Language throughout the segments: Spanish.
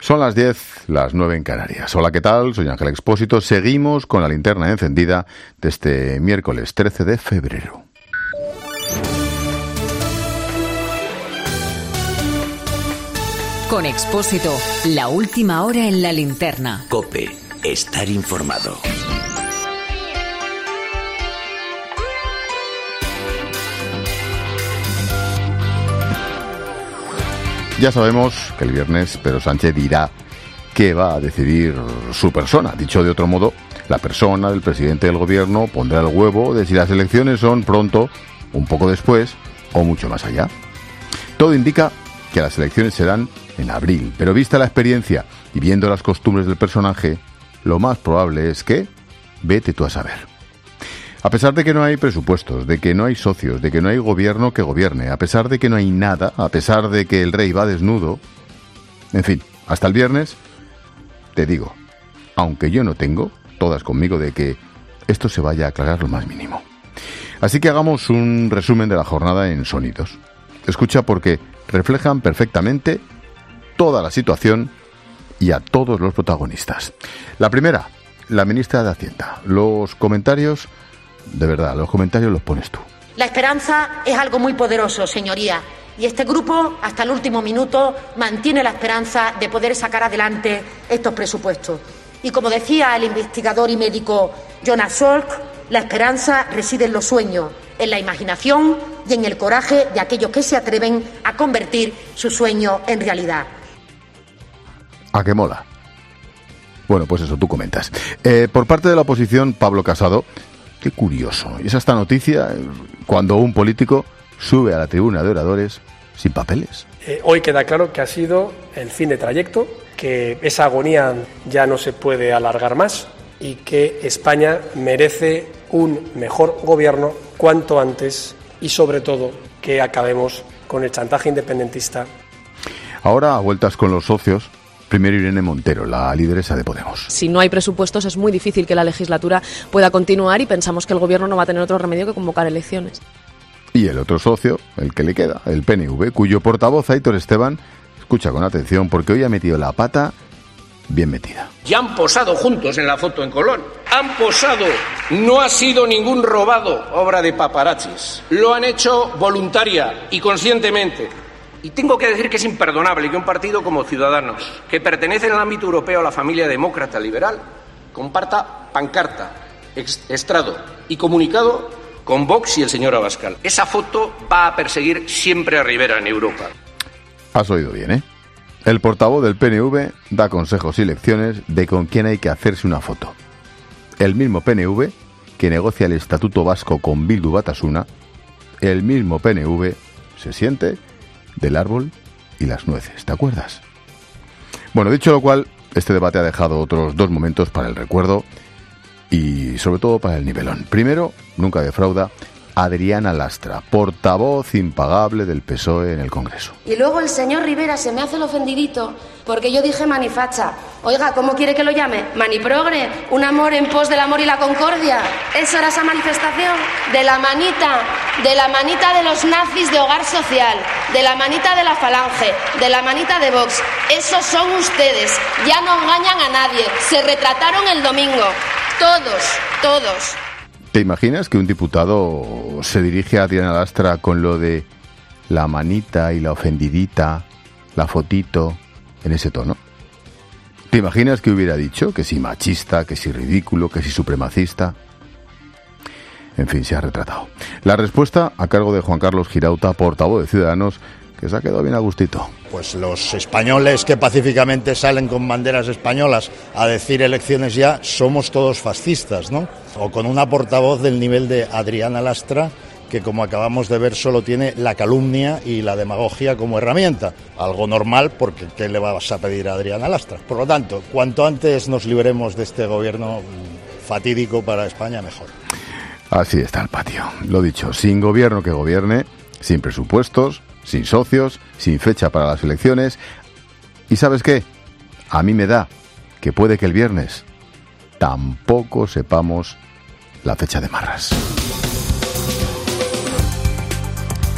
Son las 10, las 9 en Canarias. Hola, ¿qué tal? Soy Ángel Expósito. Seguimos con la linterna encendida de este miércoles 13 de febrero. Con Expósito, la última hora en la linterna. COPE, estar informado. Ya sabemos que el viernes Pedro Sánchez dirá qué va a decidir su persona. Dicho de otro modo, la persona del presidente del gobierno pondrá el huevo de si las elecciones son pronto, un poco después o mucho más allá. Todo indica que las elecciones serán en abril, pero vista la experiencia y viendo las costumbres del personaje, lo más probable es que vete tú a saber. A pesar de que no hay presupuestos, de que no hay socios, de que no hay gobierno que gobierne, a pesar de que no hay nada, a pesar de que el rey va desnudo, en fin, hasta el viernes, te digo, aunque yo no tengo todas conmigo de que esto se vaya a aclarar lo más mínimo. Así que hagamos un resumen de la jornada en sonidos. Escucha porque reflejan perfectamente toda la situación y a todos los protagonistas. La primera, la ministra de Hacienda. Los comentarios, de verdad, los comentarios los pones tú. La esperanza es algo muy poderoso, señoría, y este grupo, hasta el último minuto, mantiene la esperanza de poder sacar adelante estos presupuestos. Y como decía el investigador y médico Jonas Salk, la esperanza reside en los sueños, en la imaginación y en el coraje de aquellos que se atreven a convertir su sueño en realidad. ¿A qué mola? Bueno, pues eso, tú comentas. Por parte de la oposición, Pablo Casado, qué curioso. Y es esta noticia cuando un político sube a la tribuna de oradores sin papeles. Hoy queda claro que ha sido el fin de trayecto, que esa agonía ya no se puede alargar más y que España merece un mejor gobierno cuanto antes y sobre todo que acabemos con el chantaje independentista. Ahora, a vueltas con los socios. Primero Irene Montero, la lideresa de Podemos. Si no hay presupuestos es muy difícil que la legislatura pueda continuar y pensamos que el gobierno no va a tener otro remedio que convocar elecciones. Y el otro socio, el que le queda, el PNV, cuyo portavoz, Aitor Esteban, escucha con atención porque hoy ha metido la pata bien metida. Ya han posado juntos en la foto en Colón. Han posado. No ha sido ningún robado, obra de paparazzis. Lo han hecho voluntaria y conscientemente. Y tengo que decir que es imperdonable que un partido como Ciudadanos, que pertenece en el ámbito europeo a la familia demócrata liberal, comparta pancarta, estrado y comunicado con Vox y el señor Abascal. Esa foto va a perseguir siempre a Rivera en Europa. Has oído bien, ¿eh? El portavoz del PNV da consejos y lecciones de con quién hay que hacerse una foto. El mismo PNV que negocia el Estatuto Vasco con Bildu Batasuna, el mismo PNV se siente del árbol y las nueces, ¿te acuerdas? Bueno, dicho lo cual, este debate ha dejado otros dos momentos para el recuerdo y sobre todo para el nivelón. Primero, nunca defrauda, Adriana Lastra, portavoz impagable del PSOE en el Congreso. Y luego el señor Rivera se me hace el ofendidito porque yo dije manifacha. Oiga, ¿cómo quiere que lo llame? Maniprogre, un amor en pos del amor y la concordia. ¿Eso era esa manifestación? De la manita de los nazis de Hogar Social, de la manita de la Falange, de la manita de Vox. Esos son ustedes, ya no engañan a nadie, se retrataron el domingo. Todos. ¿Te imaginas que un diputado se dirige a Adriana Lastra con lo de la manita y la ofendidita, la fotito, en ese tono? ¿Te imaginas que hubiera dicho que si machista, que si ridículo, que si supremacista? En fin, se ha retratado. La respuesta a cargo de Juan Carlos Girauta, portavoz de Ciudadanos, que se ha quedado bien a gustito. Pues los españoles que pacíficamente salen con banderas españolas a decir elecciones ya, somos todos fascistas, ¿no? O con una portavoz del nivel de Adriana Lastra, que como acabamos de ver solo tiene la calumnia y la demagogia como herramienta. Algo normal porque ¿qué le vas a pedir a Adriana Lastra? Por lo tanto, cuanto antes nos libremos de este gobierno fatídico para España, mejor. Así está el patio. Lo dicho, sin gobierno que gobierne, sin presupuestos, sin socios, sin fecha para las elecciones. ¿Y sabes qué? A mí me da que puede que el viernes tampoco sepamos la fecha de Marras.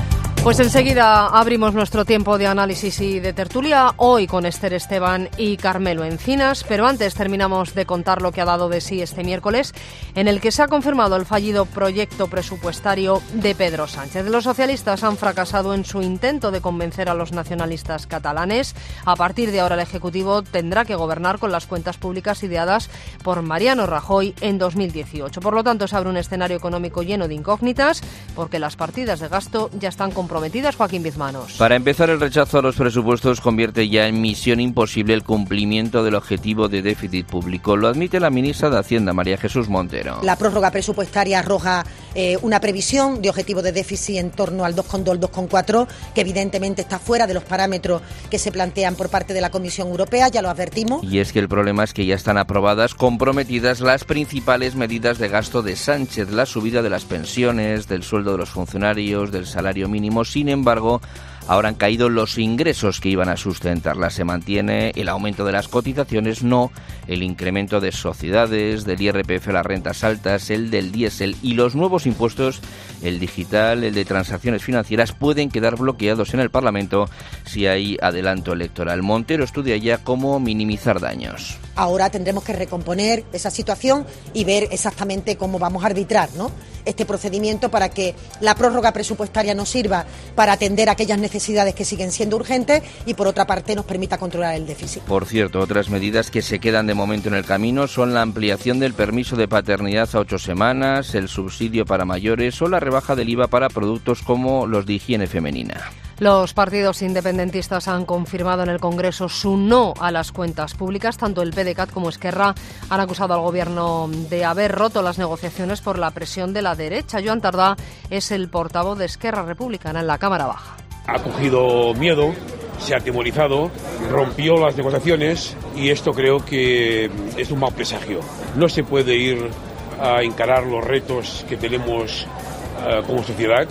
Pues enseguida abrimos nuestro tiempo de análisis y de tertulia, hoy con Esther Esteban y Carmelo Encinas, pero antes terminamos de contar lo que ha dado de sí este miércoles, en el que se ha confirmado el fallido proyecto presupuestario de Pedro Sánchez. Los socialistas han fracasado en su intento de convencer a los nacionalistas catalanes. A partir de ahora el Ejecutivo tendrá que gobernar con las cuentas públicas ideadas por Mariano Rajoy en 2018. Por lo tanto, se abre un escenario económico lleno de incógnitas, porque las partidas de gasto ya están comprometidas. Joaquín Bizmanos. Para empezar, el rechazo a los presupuestos convierte ya en misión imposible el cumplimiento del objetivo de déficit público. Lo admite la ministra de Hacienda, María Jesús Montero. La prórroga presupuestaria arroja una previsión de objetivo de déficit en torno al 2,2, 2,4, que evidentemente está fuera de los parámetros que se plantean por parte de la Comisión Europea, ya lo advertimos. Y es que el problema es que ya están aprobadas, comprometidas las principales medidas de gasto de Sánchez, la subida de las pensiones, del sueldo de los funcionarios, del salario mínimo. Sin embargo, ahora han caído los ingresos que iban a sustentarlas. Se mantiene el aumento de las cotizaciones, no el incremento de sociedades, del IRPF a las rentas altas, el del diésel y los nuevos impuestos, el digital, el de transacciones financieras, pueden quedar bloqueados en el Parlamento si hay adelanto electoral. Montero estudia ya cómo minimizar daños. Ahora tendremos que recomponer esa situación y ver exactamente cómo vamos a arbitrar, ¿no?, este procedimiento para que la prórroga presupuestaria nos sirva para atender aquellas necesidades que siguen siendo urgentes y, por otra parte, nos permita controlar el déficit. Por cierto, otras medidas que se quedan de momento en el camino son la ampliación del permiso de paternidad a 8 semanas, el subsidio para mayores o la rebaja del IVA para productos como los de higiene femenina. Los partidos independentistas han confirmado en el Congreso su no a las cuentas públicas. Tanto el PDeCAT como Esquerra han acusado al Gobierno de haber roto las negociaciones por la presión de la derecha. Joan Tardá es el portavoz de Esquerra Republicana en la Cámara Baja. Ha cogido miedo, se ha atemorizado, rompió las negociaciones y esto creo que es un mal presagio. No se puede ir a encarar los retos que tenemos como sociedad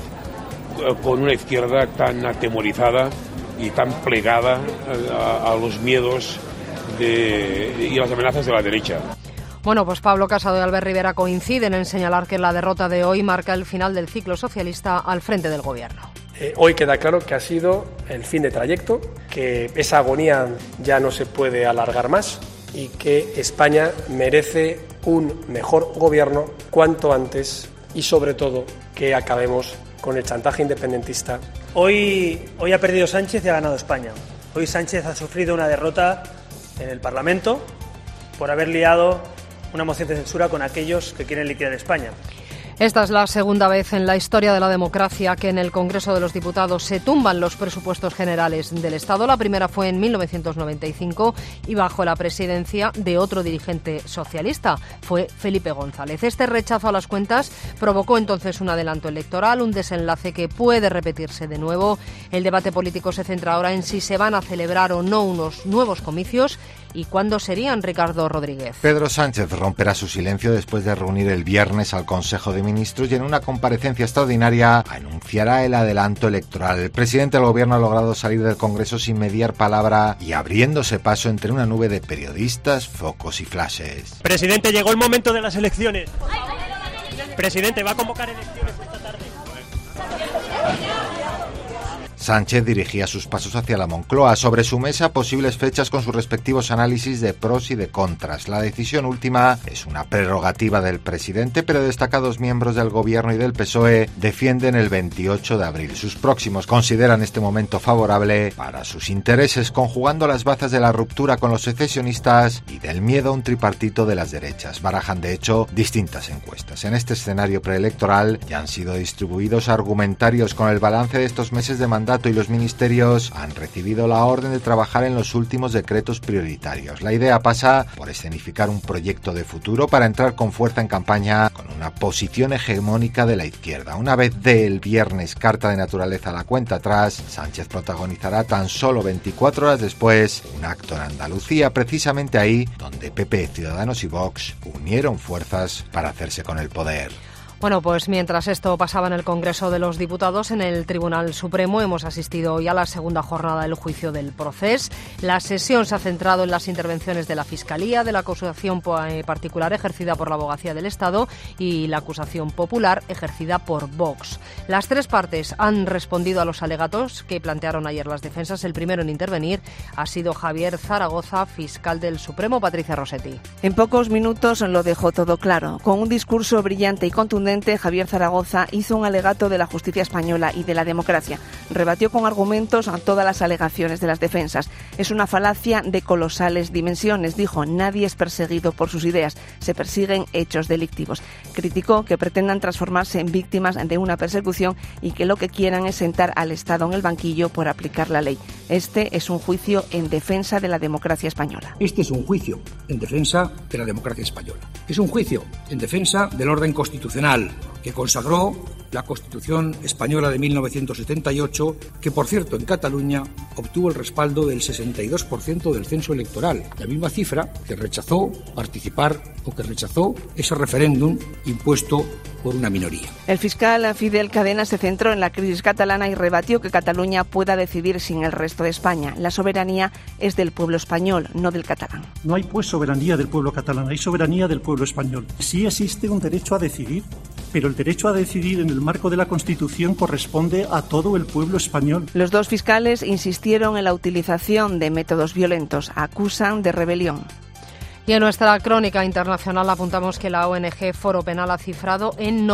con una izquierda tan atemorizada y tan plegada a los miedos y las amenazas de la derecha. Bueno, pues Pablo Casado y Albert Rivera coinciden en señalar que la derrota de hoy marca el final del ciclo socialista al frente del Gobierno. Hoy queda claro que ha sido el fin de trayecto, que esa agonía ya no se puede alargar más y que España merece un mejor gobierno cuanto antes y, sobre todo, que acabemos con el chantaje independentista. Hoy ha perdido Sánchez y ha ganado España. Hoy Sánchez ha sufrido una derrota en el Parlamento por haber liado una moción de censura con aquellos que quieren liquidar España. Esta es la segunda vez en la historia de la democracia que en el Congreso de los Diputados se tumban los presupuestos generales del Estado. La primera fue en 1995 y bajo la presidencia de otro dirigente socialista, fue Felipe González. Este rechazo a las cuentas provocó entonces un adelanto electoral, un desenlace que puede repetirse de nuevo. El debate político se centra ahora en si se van a celebrar o no unos nuevos comicios y cuándo serían, Ricardo Rodríguez. Pedro Sánchez romperá su silencio después de reunir el viernes al Consejo de Ministros y en una comparecencia extraordinaria anunciará el adelanto electoral. El presidente del Gobierno ha logrado salir del Congreso sin mediar palabra y abriéndose paso entre una nube de periodistas, focos y flashes. Presidente, llegó el momento de las elecciones. Presidente, va a convocar elecciones esta tarde. Sánchez dirigía sus pasos hacia la Moncloa. Sobre su mesa, posibles fechas con sus respectivos análisis de pros y de contras. La decisión última es una prerrogativa del presidente, pero destacados miembros del Gobierno y del PSOE defienden el 28 de abril. Sus próximos consideran este momento favorable para sus intereses, conjugando las bazas de la ruptura con los secesionistas y del miedo a un tripartito de las derechas. Barajan, de hecho, distintas encuestas. En este escenario preelectoral ya han sido distribuidos argumentarios con el balance de estos meses de mandato y los ministerios han recibido la orden de trabajar en los últimos decretos prioritarios. La idea pasa por escenificar un proyecto de futuro para entrar con fuerza en campaña con una posición hegemónica de la izquierda. Una vez dé el viernes carta de naturaleza a la cuenta atrás, Sánchez protagonizará tan solo 24 horas después un acto en Andalucía, precisamente ahí donde PP, Ciudadanos y Vox unieron fuerzas para hacerse con el poder. Bueno, pues mientras esto pasaba en el Congreso de los Diputados, en el Tribunal Supremo hemos asistido hoy a la segunda jornada del juicio del procés. La sesión se ha centrado en las intervenciones de la Fiscalía, de la acusación particular ejercida por la Abogacía del Estado y la acusación popular ejercida por Vox. Las tres partes han respondido a los alegatos que plantearon ayer las defensas. El primero en intervenir ha sido Javier Zaragoza, fiscal del Supremo. Patricia Rossetti. En pocos minutos lo dejó todo claro. Con un discurso brillante y contundente, Javier Zaragoza hizo un alegato de la justicia española y de la democracia. Rebatió con argumentos a todas las alegaciones de las defensas. Es una falacia de colosales dimensiones, dijo. Nadie es perseguido por sus ideas, se persiguen hechos delictivos. Criticó que pretendan transformarse en víctimas de una persecución y que lo que quieran es sentar al Estado en el banquillo por aplicar la ley. Este es un juicio en defensa de la democracia española. Este es un juicio en defensa de la democracia española. Es un juicio en defensa del orden constitucional que consagró la Constitución española de 1978, que por cierto en Cataluña obtuvo el respaldo del 62% del censo electoral, la misma cifra que rechazó participar o que rechazó ese referéndum impuesto por una minoría. El fiscal Fidel Cadena se centró en la crisis catalana y rebatió que Cataluña pueda decidir sin el resto de España. La soberanía es del pueblo español, no del catalán. No hay pues soberanía del pueblo catalán, hay soberanía del pueblo español. Sí existe un derecho a decidir, pero el derecho a decidir en el marco de la Constitución corresponde a todo el pueblo español. Los dos fiscales insistieron en la utilización de métodos violentos, acusan de rebelión. Y en nuestra crónica internacional apuntamos que la ONG Foro Penal ha cifrado en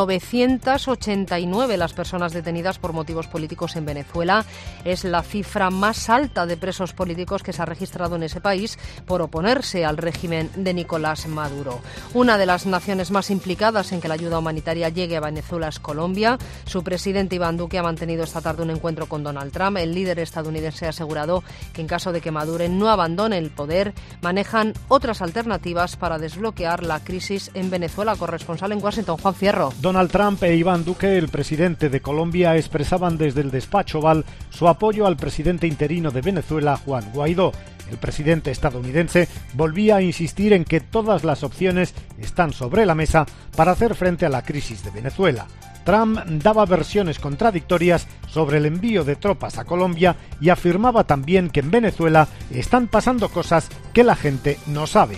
989 las personas detenidas por motivos políticos en Venezuela. Es la cifra más alta de presos políticos que se ha registrado en ese país por oponerse al régimen de Nicolás Maduro. Una de las naciones más implicadas en que la ayuda humanitaria llegue a Venezuela es Colombia. Su presidente Iván Duque ha mantenido esta tarde un encuentro con Donald Trump. El líder estadounidense ha asegurado que en caso de que Maduro no abandone el poder, manejan otras alternativas para desbloquear la crisis en Venezuela. Corresponsal en Washington, Juan Fierro. Donald Trump e Iván Duque, el presidente de Colombia, expresaban desde el despacho Oval su apoyo al presidente interino de Venezuela, Juan Guaidó. El presidente estadounidense volvía a insistir en que todas las opciones están sobre la mesa para hacer frente a la crisis de Venezuela. Trump daba versiones contradictorias sobre el envío de tropas a Colombia y afirmaba también que en Venezuela están pasando cosas que la gente no sabe.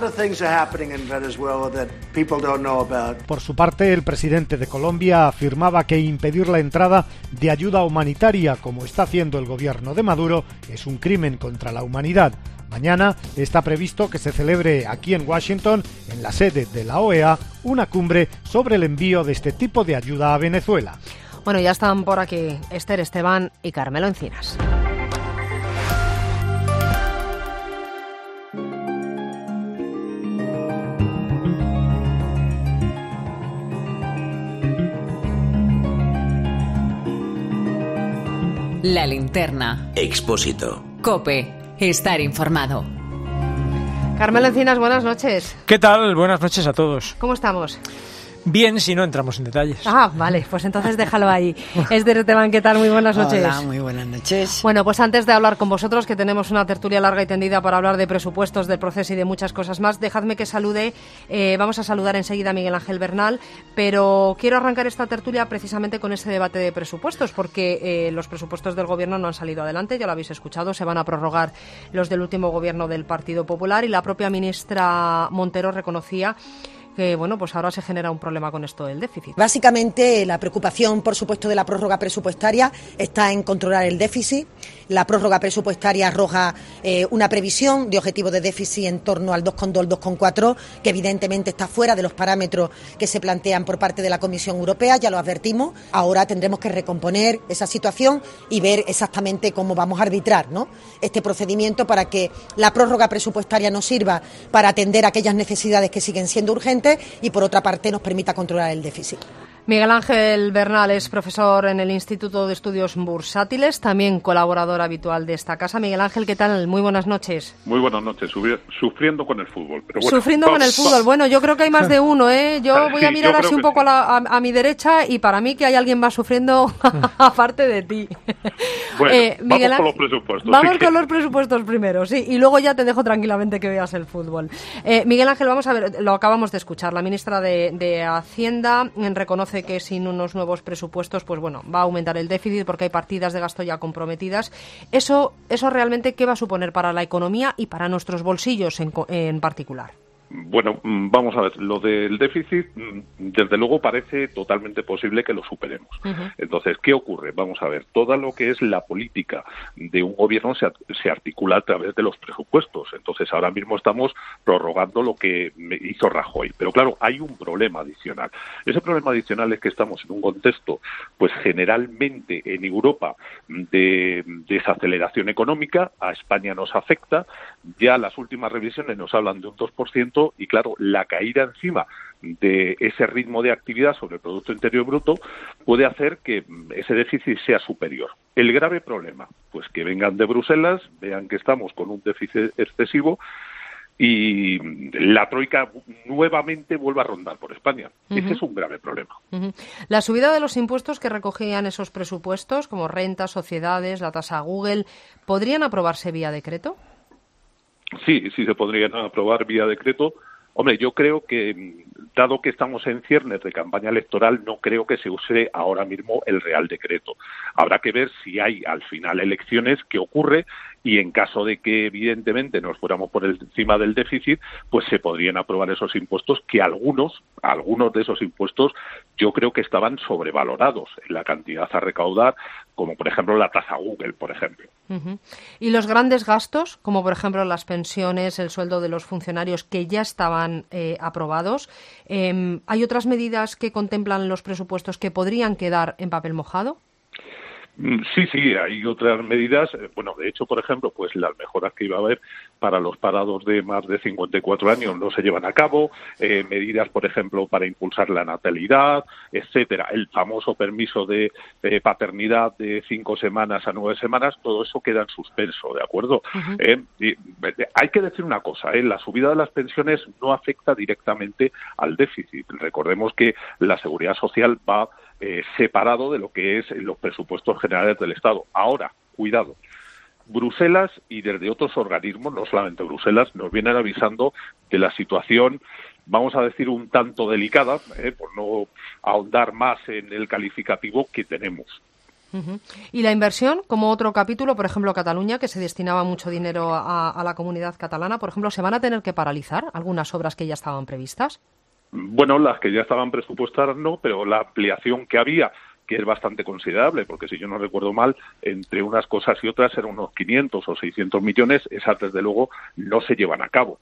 Por su parte, el presidente de Colombia afirmaba que impedir la entrada de ayuda humanitaria, como está haciendo el gobierno de Maduro, es un crimen contra la humanidad. Mañana está previsto que se celebre aquí en Washington, en la sede de la OEA, una cumbre sobre el envío de este tipo de ayuda a Venezuela. Bueno, ya están por aquí Esther Esteban y Carmelo Encinas. La linterna. Expósito. COPE. Estar informado. Carmelo Encinas, buenas noches. ¿Qué tal? Buenas noches a todos. ¿Cómo estamos? Bien, si no entramos en detalles. Ah, vale, pues entonces déjalo ahí. Esther Esteban, ¿qué tal? Muy buenas noches. Hola, muy buenas noches. Bueno, pues antes de hablar con vosotros, que tenemos una tertulia larga y tendida para hablar de presupuestos, del proceso y de muchas cosas más, dejadme que salude, vamos a saludar enseguida a Miguel Ángel Bernal, pero quiero arrancar esta tertulia precisamente con ese debate de presupuestos, porque los presupuestos del Gobierno no han salido adelante, ya lo habéis escuchado, se van a prorrogar los del último Gobierno del Partido Popular y la propia ministra Montero reconocía que bueno, pues ahora se genera un problema con esto del déficit. Básicamente la preocupación, por supuesto, de la prórroga presupuestaria está en controlar el déficit. La prórroga presupuestaria arroja una previsión de objetivo de déficit en torno al 2,2, 2,4, que evidentemente está fuera de los parámetros que se plantean por parte de la Comisión Europea, ya lo advertimos. Ahora tendremos que recomponer esa situación y ver exactamente cómo vamos a arbitrar, ¿no?, este procedimiento para que la prórroga presupuestaria nos sirva para atender aquellas necesidades que siguen siendo urgentes y por otra parte nos permita controlar el déficit. Miguel Ángel Bernal es profesor en el Instituto de Estudios Bursátiles, también colaborador habitual de esta casa. Miguel Ángel, ¿qué tal? Muy buenas noches. Muy buenas noches. Sufriendo con el fútbol. Pero bueno, sufriendo con el fútbol. Bueno, yo creo que hay más de uno, ¿eh? Yo voy a mirar así un poco a mi derecha y para mí que hay alguien más sufriendo aparte de ti. Bueno, Miguel vamos con los presupuestos. Vamos con los presupuestos primero, sí, y luego ya te dejo tranquilamente que veas el fútbol. Miguel Ángel, vamos a ver, lo acabamos de escuchar. La ministra de Hacienda reconoce que sin unos nuevos presupuestos, pues bueno, va a aumentar el déficit porque hay partidas de gasto ya comprometidas. Eso realmente, ¿qué va a suponer para la economía y para nuestros bolsillos en particular? Bueno, vamos a ver, lo del déficit, desde luego parece totalmente posible que lo superemos. Entonces, ¿qué ocurre? Vamos a ver, todo lo que es la política de un gobierno se articula a través de los presupuestos. Entonces, ahora mismo estamos prorrogando lo que hizo Rajoy. Pero claro, hay un problema adicional. Ese problema adicional es que estamos en un contexto, pues generalmente en Europa, de desaceleración económica. A España nos afecta. Ya las últimas revisiones nos hablan de un 2%. Y claro, la caída encima de ese ritmo de actividad sobre el Producto Interior Bruto puede hacer que ese déficit sea superior. El grave problema, pues que vengan de Bruselas, vean que estamos con un déficit excesivo y la troika nuevamente vuelve a rondar por España. Ese es un grave problema. La subida de los impuestos que recogían esos presupuestos, como rentas, sociedades, la tasa Google, ¿podrían aprobarse vía decreto? Sí, se podrían aprobar vía decreto. Hombre, yo creo que, dado que estamos en ciernes de campaña electoral, no creo que se use ahora mismo el Real Decreto. Habrá que ver si hay al final elecciones, qué ocurre, y en caso de que evidentemente nos fuéramos por encima del déficit, pues se podrían aprobar esos impuestos, que algunos de esos impuestos yo creo que estaban sobrevalorados en la cantidad a recaudar, como por ejemplo la tasa Google, por ejemplo. Y los grandes gastos, como por ejemplo las pensiones, el sueldo de los funcionarios que ya estaban aprobados, ¿hay otras medidas que contemplan los presupuestos que podrían quedar en papel mojado? Sí, hay otras medidas. Bueno, de hecho, por ejemplo, pues las mejoras que iba a haber para los parados de más de 54 años no se llevan a cabo. Medidas, por ejemplo, para impulsar la natalidad, etcétera. El famoso permiso de paternidad de 5 semanas a 9 semanas, todo eso queda en suspenso, ¿de acuerdo? Hay que decir una cosa, la subida de las pensiones no afecta directamente al déficit. Recordemos que la Seguridad Social va separado de lo que es los presupuestos generales del Estado. Ahora, cuidado, Bruselas y desde otros organismos, no solamente Bruselas, nos vienen avisando de la situación, vamos a decir, un tanto delicada, por no ahondar más en el calificativo que tenemos. Y la inversión, como otro capítulo, por ejemplo, Cataluña, que se destinaba mucho dinero a la comunidad catalana, por ejemplo, ¿se van a tener que paralizar algunas obras que ya estaban previstas? Bueno, las que ya estaban presupuestadas no, pero la ampliación que había, que es bastante considerable, porque si yo no recuerdo mal, entre unas cosas y otras eran unos 500 o 600 millones, esas desde luego no se llevan a cabo.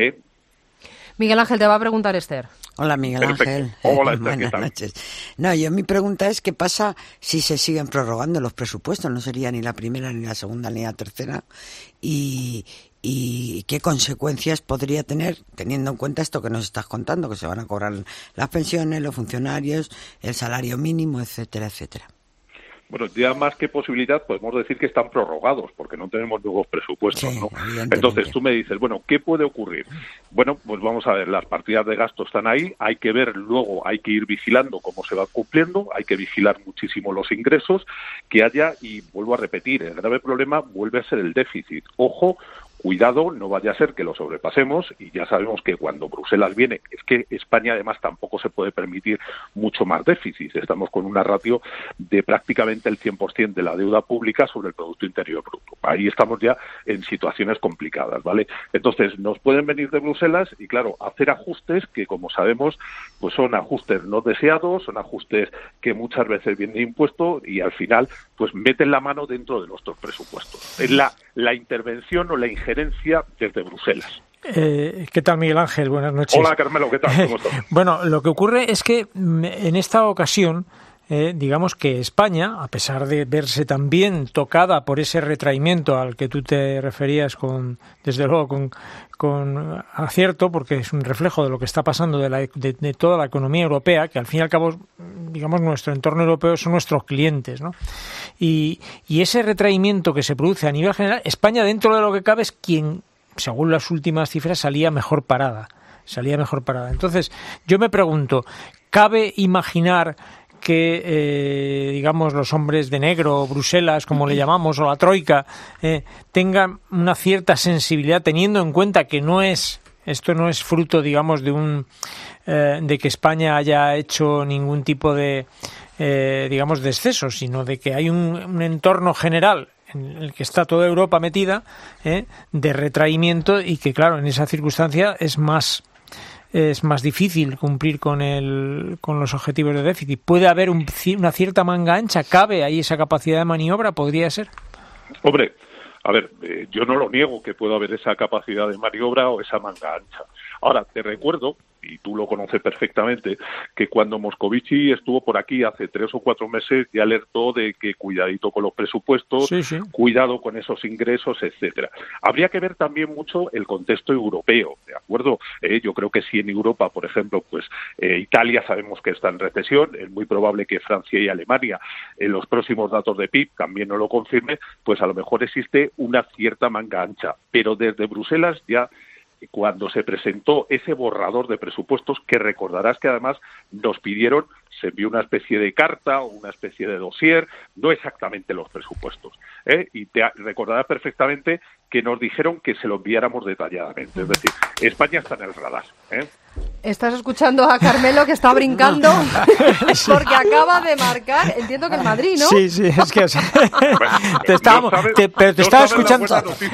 Miguel Ángel, te va a preguntar Esther. Hola, Miguel Ángel. Hola, Esther, buenas noches. No, mi pregunta es qué pasa si se siguen prorrogando los presupuestos. No sería ni la primera, ni la segunda, ni la tercera. ¿Y qué consecuencias podría tener, teniendo en cuenta esto que nos estás contando, que se van a cobrar las pensiones, los funcionarios, el salario mínimo, etcétera, etcétera? Bueno, ya más que posibilidad podemos decir que están prorrogados porque no tenemos nuevos presupuestos, sí, ¿no? Entonces tú me dices, bueno, ¿qué puede ocurrir? Bueno, pues vamos a ver, las partidas de gasto están ahí, hay que ver luego, hay que ir vigilando cómo se va cumpliendo, hay que vigilar muchísimo los ingresos que haya y vuelvo a repetir, el grave problema vuelve a ser el déficit. Ojo, cuidado, no vaya a ser que lo sobrepasemos y ya sabemos que cuando Bruselas viene, es que España además tampoco se puede permitir mucho más déficit. Estamos con una ratio de prácticamente el 100% de la deuda pública sobre el Producto Interior Bruto. Ahí estamos ya en situaciones complicadas, ¿vale? Entonces, nos pueden venir de Bruselas y, claro, hacer ajustes que, como sabemos, pues son ajustes no deseados, son ajustes que muchas veces vienen impuestos y al final, pues meten la mano dentro de nuestros presupuestos. Es la intervención o la injerencia desde Bruselas. ¿Qué tal, Miguel Ángel? Buenas noches. Hola, Carmelo, ¿qué tal? ¿Cómo estás? Bueno, lo que ocurre es que en esta ocasión digamos que España, a pesar de verse también tocada por ese retraimiento al que tú te referías desde luego con acierto, porque es un reflejo de lo que está pasando de toda la economía europea, que al fin y al cabo, digamos, nuestro entorno europeo son nuestros clientes, ¿no? Y ese retraimiento que se produce a nivel general, España, dentro de lo que cabe, es quien, según las últimas cifras, salía mejor parada. Entonces, yo me pregunto, ¿cabe imaginar que, digamos, los hombres de negro, Bruselas, como le llamamos, o la Troika, tengan una cierta sensibilidad, teniendo en cuenta que esto no es fruto, digamos, de que España haya hecho ningún tipo de, digamos, de exceso, sino de que hay un entorno general en el que está toda Europa metida, de retraimiento, y que, claro, en esa circunstancia es más difícil cumplir con los objetivos de déficit. ¿Puede haber una cierta manga ancha? ¿Cabe ahí esa capacidad de maniobra? ¿Podría ser? Hombre, a ver, yo no lo niego que pueda haber esa capacidad de maniobra o esa manga ancha. Ahora, te recuerdo, y tú lo conoces perfectamente, que cuando Moscovici estuvo por aquí hace 3 o 4 meses ya alertó de que cuidadito con los presupuestos, sí. Cuidado con esos ingresos, etcétera. Habría que ver también mucho el contexto europeo, ¿de acuerdo? Yo creo que si en Europa, por ejemplo, pues Italia sabemos que está en recesión, es muy probable que Francia y Alemania en los próximos datos de PIB también no lo confirme, pues a lo mejor existe una cierta manga ancha, pero desde Bruselas ya, cuando se presentó ese borrador de presupuestos, que recordarás que además nos pidieron, se envió una especie de carta o una especie de dossier, no exactamente los presupuestos, y te recordarás perfectamente que nos dijeron que se lo enviáramos detalladamente, es decir, España está en el radar. Estás escuchando a Carmelo, que está brincando porque acaba de marcar, entiendo que el Madrid, ¿no? Sí, es que te estaba escuchando.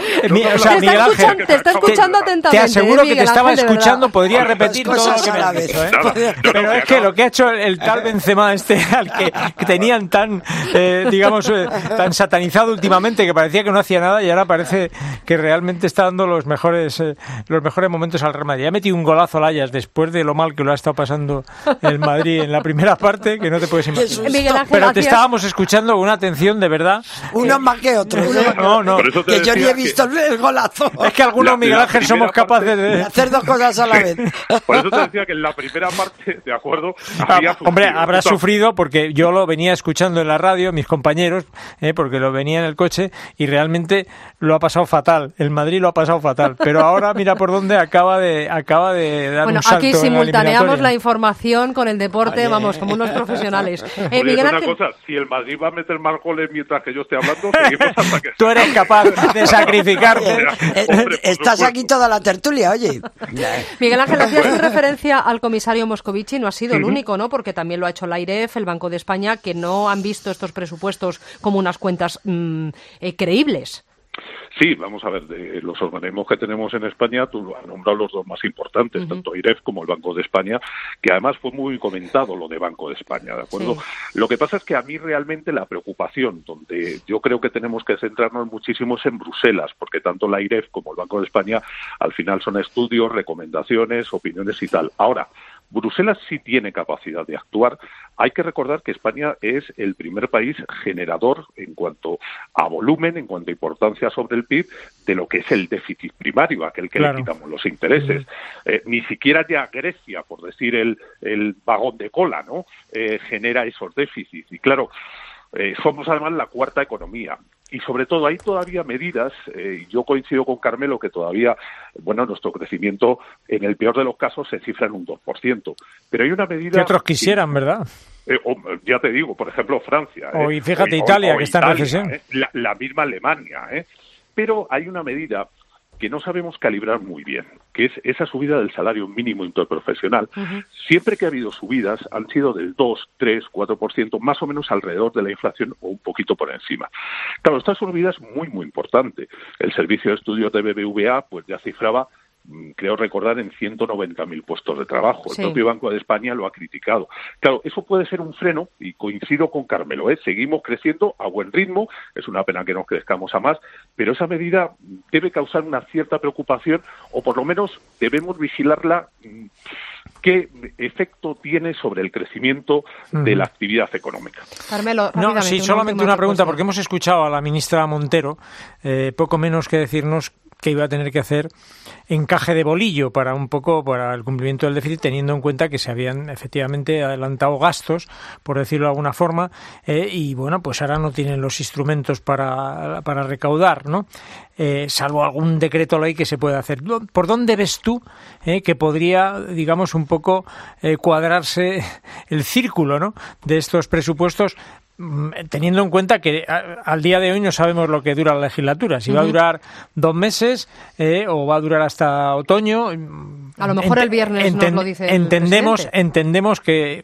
Miguel Ángel, te está escuchando atentamente. Te aseguro que te estaba Ángel, escuchando, podría repetir todo lo que me has dicho, pero es que lo que ha hecho el tal Benzema al que tenían tan, digamos, tan satanizado últimamente, que parecía que no hacía nada, y ahora parece que realmente está dando los mejores momentos al Real Madrid. Ha metido un golazo al Ajax después de lo mal que lo ha estado pasando el Madrid en la primera parte, que no te puedes imaginar. Pero te estábamos escuchando con una atención de verdad. Unos más que otros. No. Que yo ni he visto el golazo. Es que algunos, Miguel Ángel, somos capaces de hacer dos cosas a la vez. Por eso te decía que en la primera parte, de acuerdo, hombre, habrá sufrido, porque yo lo venía escuchando en la radio, mis compañeros, porque lo venía en el coche, y realmente lo ha pasado fatal. El Madrid lo ha pasado fatal. Pero ahora mira por dónde acaba de dar un salto. Aquí simultaneamos la información con el deporte, vamos, como unos profesionales. Miguel Ángel, una cosa, si el Madrid va a meter más goles mientras que yo esté hablando, seguimos hasta que... Tú eres capaz de sacrificarte. Estás aquí toda la tertulia, oye. Miguel Ángel, hacías referencia al comisario Moscovici, no ha sido el único, ¿no? Porque también lo ha hecho la AIREF, el Banco de España, que no han visto estos presupuestos como unas cuentas creíbles. Sí, vamos a ver, de los organismos que tenemos en España, tú has nombrado los dos más importantes, tanto AIREF como el Banco de España, que además fue muy comentado lo de Banco de España, ¿de acuerdo? Sí. Lo que pasa es que a mí realmente la preocupación, donde yo creo que tenemos que centrarnos muchísimo, es en Bruselas, porque tanto la AIREF como el Banco de España al final son estudios, recomendaciones, opiniones y tal. Ahora, Bruselas sí tiene capacidad de actuar. Hay que recordar que España es el primer país generador en cuanto a volumen, en cuanto a importancia sobre el PIB, de lo que es el déficit primario, aquel que le quitamos los intereses. Ni siquiera ya Grecia, por decir el vagón de cola, ¿no? Genera esos déficits. Y claro, somos además la cuarta economía. Y sobre todo hay todavía medidas, yo coincido con Carmelo que todavía, bueno, nuestro crecimiento en el peor de los casos se cifra en un 2%. Pero hay una medida... Que otros quisieran, ¿verdad? Ya te digo, por ejemplo, Francia. Y fíjate, Italia, que está en recesión. La misma Alemania. Pero hay una medida que no sabemos calibrar muy bien, que es esa subida del salario mínimo interprofesional. Siempre que ha habido subidas han sido del 2, 3, 4%, más o menos alrededor de la inflación o un poquito por encima. Claro, esta subida es muy, muy importante. El Servicio de Estudios de BBVA pues ya cifraba creo recordar, en 190.000 puestos de trabajo. Sí. El propio Banco de España lo ha criticado. Claro, eso puede ser un freno, y coincido con Carmelo, seguimos creciendo a buen ritmo, es una pena que nos crezcamos a más, pero esa medida debe causar una cierta preocupación, o por lo menos debemos vigilarla. ¿Qué efecto tiene sobre el crecimiento de la actividad económica? Carmelo, no, sí, solamente una pregunta, porque hemos escuchado a la ministra Montero poco menos que decirnos que iba a tener que hacer encaje de bolillo para el cumplimiento del déficit, teniendo en cuenta que se habían efectivamente adelantado gastos, por decirlo de alguna forma, y bueno, pues ahora no tienen los instrumentos para recaudar, ¿no? Salvo algún decreto ley que se pueda hacer. ¿Por dónde ves tú que podría, digamos, un poco cuadrarse el círculo, ¿no?, de estos presupuestos, teniendo en cuenta que al día de hoy no sabemos lo que dura la legislatura, si va a durar 2 meses o va a durar hasta otoño? A lo mejor el viernes nos lo dice el presidente. Entendemos que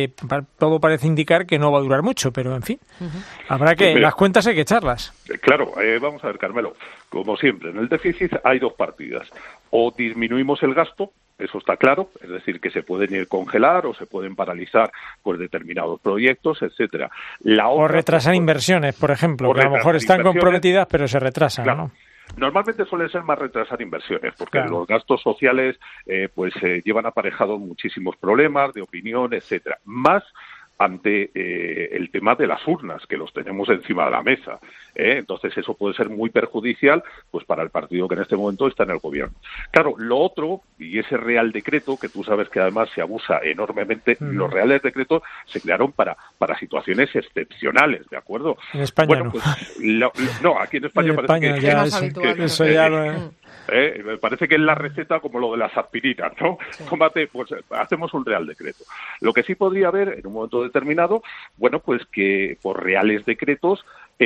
todo parece indicar que no va a durar mucho, pero en fin, habrá que, las cuentas hay que echarlas. Claro, vamos a ver, Carmelo, como siempre, en el déficit hay 2 partidas. O disminuimos el gasto, eso está claro, es decir, que se pueden ir congelar o se pueden paralizar pues determinados proyectos, etcétera. O retrasar inversiones, por ejemplo, que a lo mejor están comprometidas pero se retrasan, claro, ¿no? Normalmente suele ser más retrasar inversiones, porque los gastos sociales llevan aparejados muchísimos problemas de opinión, etcétera. Más ante el tema de las urnas, que los tenemos encima de la mesa. Entonces eso puede ser muy perjudicial pues para el partido que en este momento está en el gobierno. Claro, lo otro, y ese Real Decreto, que tú sabes que además se abusa enormemente, los Reales Decretos se crearon para situaciones excepcionales, ¿de acuerdo? En España bueno, no. Pues, no, aquí en España parece que eso ya lo... me parece que es la receta como lo de las aspirinas, ¿no? Sí. Tómate, pues hacemos un Real Decreto. Lo que sí podría haber en un momento determinado, bueno, pues que por Reales Decretos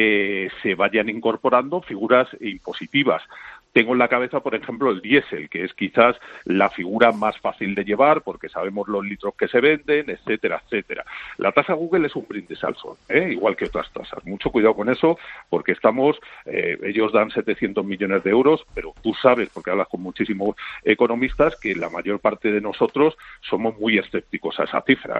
se vayan incorporando figuras impositivas. Tengo en la cabeza, por ejemplo, el diésel, que es quizás la figura más fácil de llevar porque sabemos los litros que se venden, etcétera, etcétera. La tasa Google es un brindis al sol, igual que otras tasas. Mucho cuidado con eso porque ellos dan 700 millones de euros, pero tú sabes, porque hablas con muchísimos economistas, que la mayor parte de nosotros somos muy escépticos a esa cifra.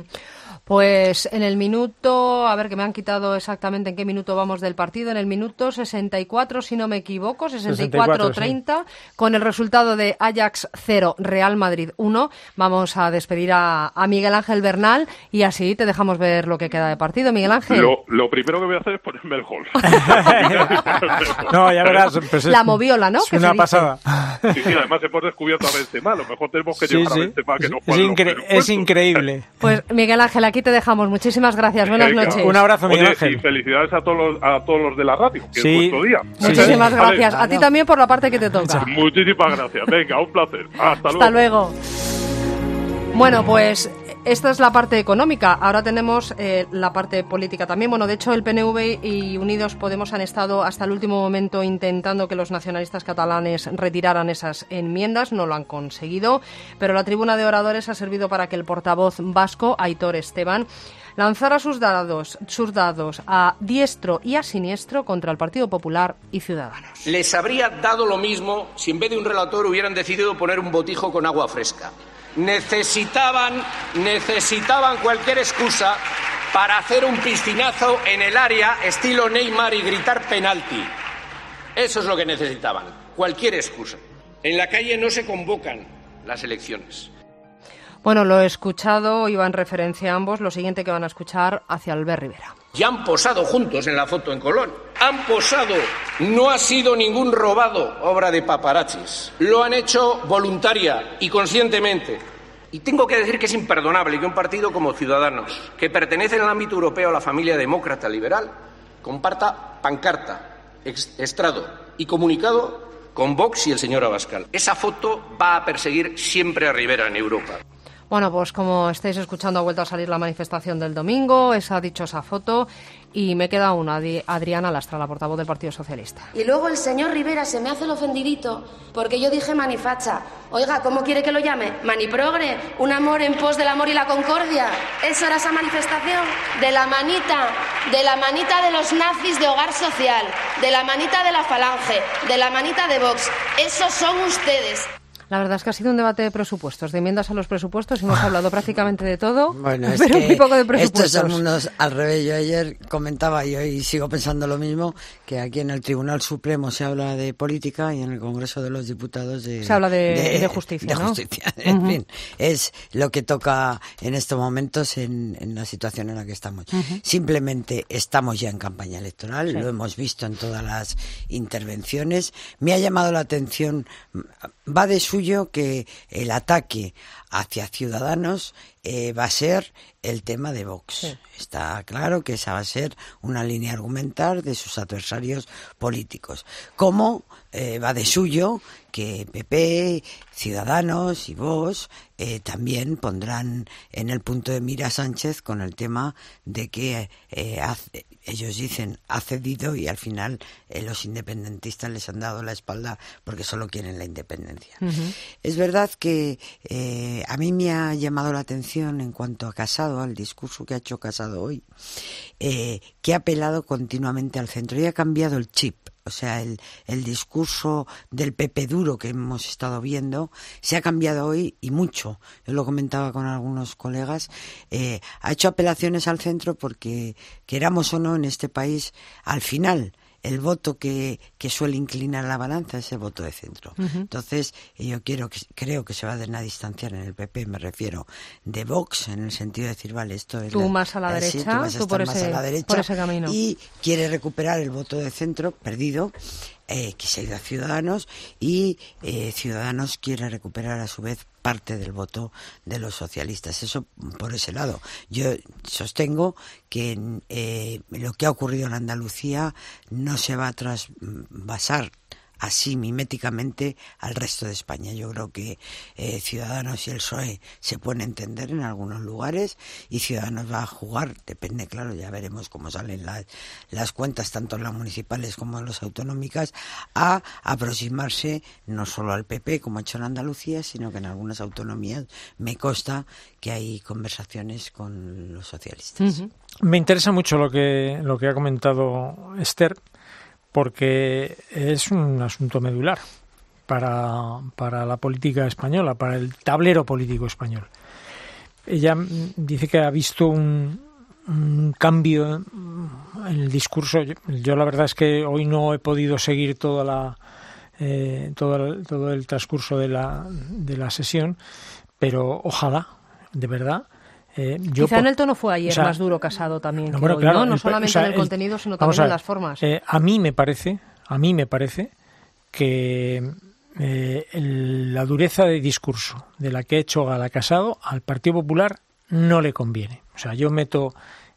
Pues en el minuto, a ver, que me han quitado exactamente en qué minuto vamos del partido, en el minuto 64, si no me equivoco, 64-30, sí. Con el resultado de Ajax 0, Real Madrid 1, vamos a despedir a Miguel Ángel Bernal y así te dejamos ver lo que queda de partido. Miguel Ángel. Lo primero que voy a hacer es ponerme el gol. No, ya verás. Pues la moviola, ¿no? Es una pasada. Sí, además hemos descubierto a Benzema, a lo mejor tenemos que llevar a Benzema que no juegue. Es increíble. Pues Miguel Ángel, aquí te dejamos. Muchísimas gracias. Buenas noches. Un abrazo, Miguel Ángel. Y felicidades a todos los de la radio, que es vuestro día. Muchísimas gracias. A ti también por la parte que te toca. Muchísimas gracias. Venga, un placer. Hasta luego. Bueno, pues esta es la parte económica. Ahora tenemos la parte política también. Bueno, de hecho, el PNV y Unidos Podemos han estado hasta el último momento intentando que los nacionalistas catalanes retiraran esas enmiendas. No lo han conseguido, pero la tribuna de oradores ha servido para que el portavoz vasco, Aitor Esteban, lanzara sus dados a diestro y a siniestro contra el Partido Popular y Ciudadanos. Les habría dado lo mismo si en vez de un relator hubieran decidido poner un botijo con agua fresca. Necesitaban cualquier excusa para hacer un piscinazo en el área estilo Neymar y gritar penalti. Eso es lo que necesitaban, cualquier excusa. En la calle no se convocan las elecciones. Bueno, lo he escuchado, iba en referencia a ambos. Lo siguiente que van a escuchar hacia Albert Rivera. Ya han posado juntos en la foto en Colón. Han posado. No ha sido ningún robado, obra de paparazzis. Lo han hecho voluntaria y conscientemente. Y tengo que decir que es imperdonable que un partido como Ciudadanos, que pertenece en el ámbito europeo a la familia demócrata liberal, comparta pancarta, estrado y comunicado con Vox y el señor Abascal. Esa foto va a perseguir siempre a Rivera en Europa. Bueno, pues como estáis escuchando, ha vuelto a salir la manifestación del domingo, esa dichosa foto, y me queda una, Adriana Lastra, la portavoz del Partido Socialista. Y luego el señor Rivera se me hace el ofendidito porque yo dije manifacha. Oiga, ¿cómo quiere que lo llame? Maniprogre, un amor en pos del amor y la concordia. ¿Eso era esa manifestación? De la manita de los nazis de Hogar Social, de la manita de la Falange, de la manita de Vox. Esos son ustedes. La verdad es que ha sido un debate de presupuestos, de enmiendas a los presupuestos, y hemos hablado prácticamente de todo, bueno, pero muy poco de presupuestos. Estos son unos al revés. Yo ayer comentaba, y hoy sigo pensando lo mismo, que aquí en el Tribunal Supremo se habla de política y en el Congreso de los Diputados se habla de justicia, de ¿no? justicia. En fin, es lo que toca en estos momentos en la situación en la que estamos. Simplemente estamos ya en campaña electoral, lo hemos visto en todas las intervenciones. Me ha llamado la atención, va de suyo que el ataque hacia Ciudadanos va a ser el tema de Vox. Sí. Está claro que esa va a ser una línea argumental de sus adversarios políticos. Como va de suyo que PP, Ciudadanos y Vox también pondrán en el punto de mira a Sánchez con el tema de que ellos dicen ha cedido y al final los independentistas les han dado la espalda porque solo quieren la independencia. Es verdad que a mí me ha llamado la atención en cuanto a Casado, al discurso que ha hecho Casado hoy, que ha apelado continuamente al centro y ha cambiado el chip. O sea, el discurso del PP duro que hemos estado viendo se ha cambiado hoy y mucho. Yo lo comentaba con algunos colegas. Ha hecho apelaciones al centro porque, queramos o no, en este país, al final, el voto que suele inclinar la balanza es el voto de centro. Entonces, yo creo que se van a distanciar en el PP, me refiero, de Vox, en el sentido de decir, vale, esto es... Tú más a la derecha, tú vas a estar más a la derecha, por ese camino. Y quiere recuperar el voto de centro perdido, que se ha ido a Ciudadanos, y Ciudadanos quiere recuperar a su vez parte del voto de los socialistas. Eso por ese lado. Yo sostengo que lo que ha ocurrido en Andalucía no se va a trasvasar así miméticamente al resto de España. Yo creo que Ciudadanos y el PSOE se pueden entender en algunos lugares y Ciudadanos va a jugar, depende, claro, ya veremos cómo salen las cuentas, tanto en las municipales como en las autonómicas, a aproximarse no solo al PP como ha hecho en Andalucía, sino que en algunas autonomías me consta que hay conversaciones con los socialistas. Me interesa mucho lo que ha comentado Esther, porque es un asunto medular para la política española, para el tablero político español. Ella dice que ha visto un cambio en el discurso. Yo la verdad es que hoy no he podido seguir todo el transcurso de la sesión, pero ojalá, de verdad. Quizá en el tono fue ayer más duro Casado también, no, bueno, claro, no solamente en el contenido, sino también en las formas. A mí me parece que la dureza de discurso de la que ha hecho gala Casado al Partido Popular no le conviene. O sea, yo meto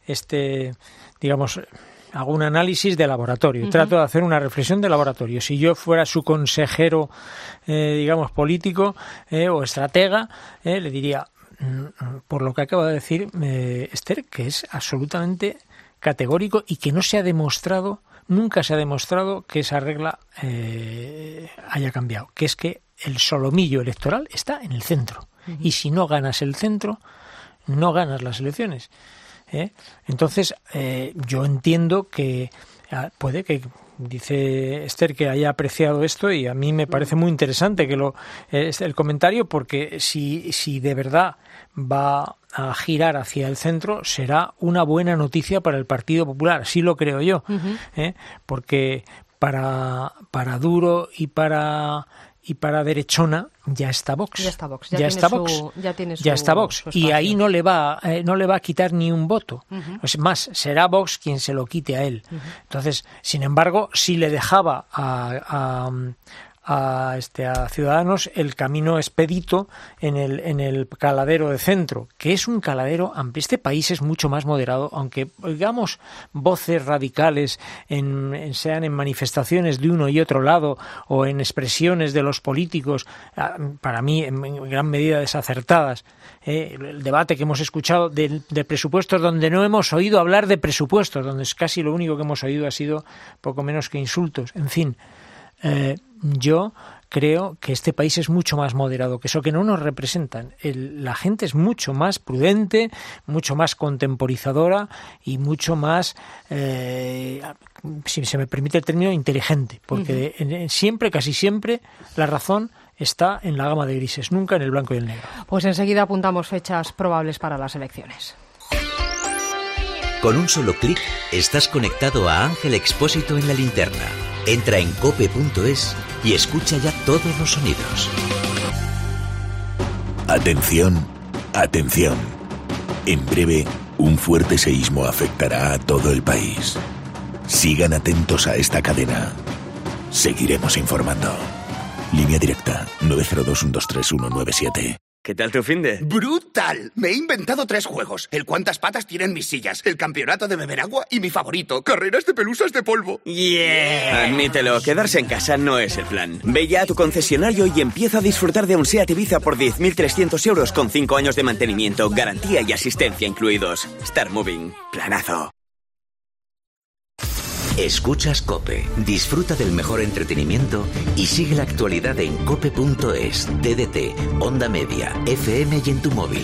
hago un análisis de laboratorio y trato de hacer una reflexión de laboratorio. Si yo fuera su consejero, político o estratega, le diría, por lo que acaba de decir Esther, que es absolutamente categórico y que nunca se ha demostrado que esa regla haya cambiado, que es que el solomillo electoral está en el centro, y si no ganas el centro, no ganas las elecciones. Entonces, yo entiendo que puede que, dice Esther, que haya apreciado esto, y a mí me parece muy interesante que el comentario, porque si de verdad va a girar hacia el centro, será una buena noticia para el Partido Popular, así lo creo yo, porque para Duro y para derechona ya está Vox. Ya está Vox. Y ahí no le va a quitar ni un voto. Es más, será Vox quien se lo quite a él. Entonces, sin embargo, si le dejaba a a Ciudadanos el camino expedito en el caladero de centro, que es un caladero amplio. Este país es mucho más moderado, aunque oigamos voces radicales, sean en manifestaciones de uno y otro lado o en expresiones de los políticos, para mí en gran medida desacertadas. El debate que hemos escuchado de presupuestos, donde no hemos oído hablar de presupuestos, donde es casi lo único que hemos oído ha sido poco menos que insultos. En fin, yo creo que este país es mucho más moderado que eso, que no nos representan. La gente es mucho más prudente, mucho más contemporizadora y mucho más, si se me permite el término, inteligente, porque siempre, casi siempre, la razón está en la gama de grises, nunca en el blanco y el negro. Pues enseguida apuntamos fechas probables para las elecciones. Con un solo clic estás conectado a Ángel Expósito en la linterna. Entra en cope.es y escucha ya todos los sonidos. Atención, atención. En breve, un fuerte seísmo afectará a todo el país. Sigan atentos a esta cadena. Seguiremos informando. Línea directa 902-123-197. ¿Qué tal tu finde? ¡Brutal! Me he inventado 3 juegos. El cuántas patas tienen mis sillas, el campeonato de beber agua y mi favorito, carreras de pelusas de polvo. ¡Yeah! Admítelo, quedarse en casa no es el plan. Ve ya a tu concesionario y empieza a disfrutar de un SEAT Ibiza por 10.300 euros con 5 años de mantenimiento, garantía y asistencia incluidos. Start Moving. Planazo. Escuchas COPE, disfruta del mejor entretenimiento y sigue la actualidad en cope.es, TDT, Onda Media, FM y en tu móvil.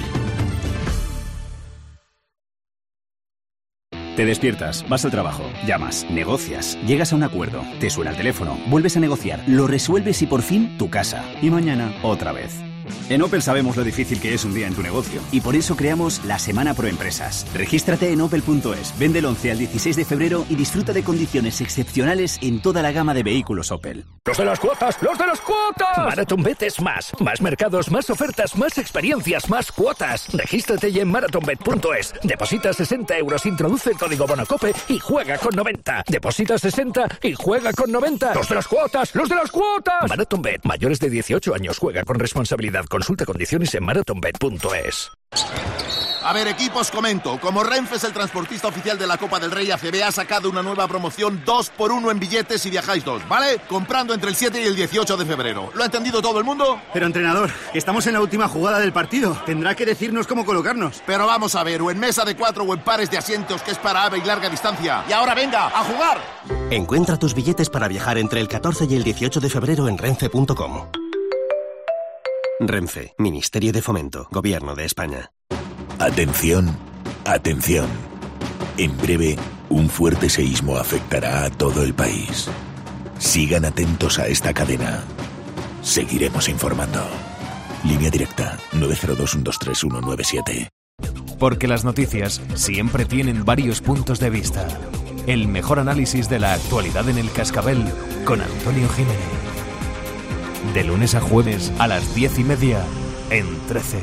Te despiertas, vas al trabajo, llamas, negocias, llegas a un acuerdo, te suena el teléfono, vuelves a negociar, lo resuelves y por fin tu casa. Y mañana otra vez. En Opel sabemos lo difícil que es un día en tu negocio y por eso creamos la Semana Pro Empresas. Regístrate en opel.es, vende el 11 al 16 de febrero y disfruta de condiciones excepcionales en toda la gama de vehículos Opel. ¡Los de las cuotas! ¡Los de las cuotas! MarathonBet es más. Más mercados, más ofertas, más experiencias, más cuotas. Regístrate ya en marathonbet.es. Deposita 60 euros, introduce el código BONOCOPE y juega con 90. Deposita 60 y juega con 90. ¡Los de las cuotas! ¡Los de las cuotas! MarathonBet. Mayores de 18 años. Juega con responsabilidad. Consulta condiciones en marathonbet.es. A ver, equipos, comento. Como Renfe es el transportista oficial de la Copa del Rey, ACB ha sacado una nueva promoción 2x1 en billetes si viajáis 2, ¿vale? Comprando entre el 7 y el 18 de febrero. ¿Lo ha entendido todo el mundo? Pero, entrenador, estamos en la última jugada del partido. Tendrá que decirnos cómo colocarnos. Pero vamos a ver, o en mesa de 4 o en pares de asientos, que es para AVE y larga distancia. Y ahora venga, ¡a jugar! Encuentra tus billetes para viajar entre el 14 y el 18 de febrero en renfe.com. Renfe, Ministerio de Fomento, Gobierno de España. Atención, atención. En breve, un fuerte seísmo afectará a todo el país. Sigan atentos a esta cadena. Seguiremos informando. Línea directa 902-123-197. Porque las noticias siempre tienen varios puntos de vista. El mejor análisis de la actualidad en el Cascabel con Antonio Jiménez. De lunes a jueves a las 10:30 en 13.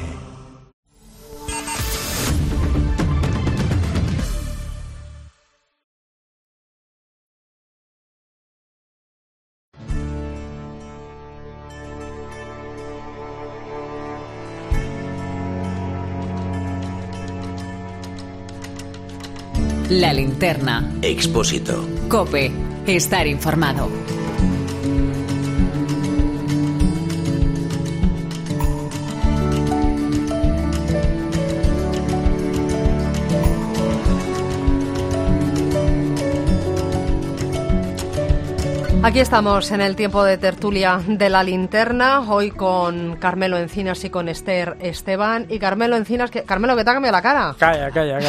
La linterna. Expósito. COPE. Estar informado. Aquí estamos en el tiempo de tertulia de la linterna, hoy con Carmelo Encinas y con Esther Esteban. Y Carmelo Encinas, Carmelo, que te ha cambiado la cara. Calla.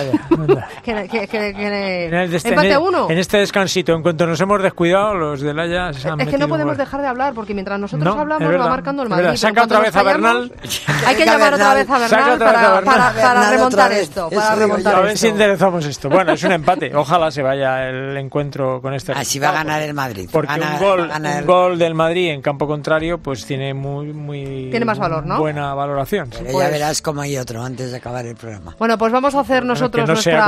Empate a uno. En este descansito, en cuanto nos hemos descuidado, los del Haya se han Es que no metido podemos gol. dejar de hablar, porque mientras nosotros hablamos es va marcando el Madrid. Saca otra vez a Bernal. Hay que llamar otra vez a Bernal para remontar esto. A ver si enderezamos esto. Bueno, es un empate. Ojalá se vaya el encuentro con este. Así va a ganar el Madrid. Porque un gol del Madrid en campo contrario, pues tiene tiene más valor, ¿no? Buena valoración. Pero ya verás cómo hay otro antes de acabar el programa. Bueno, pues vamos a hacer nosotros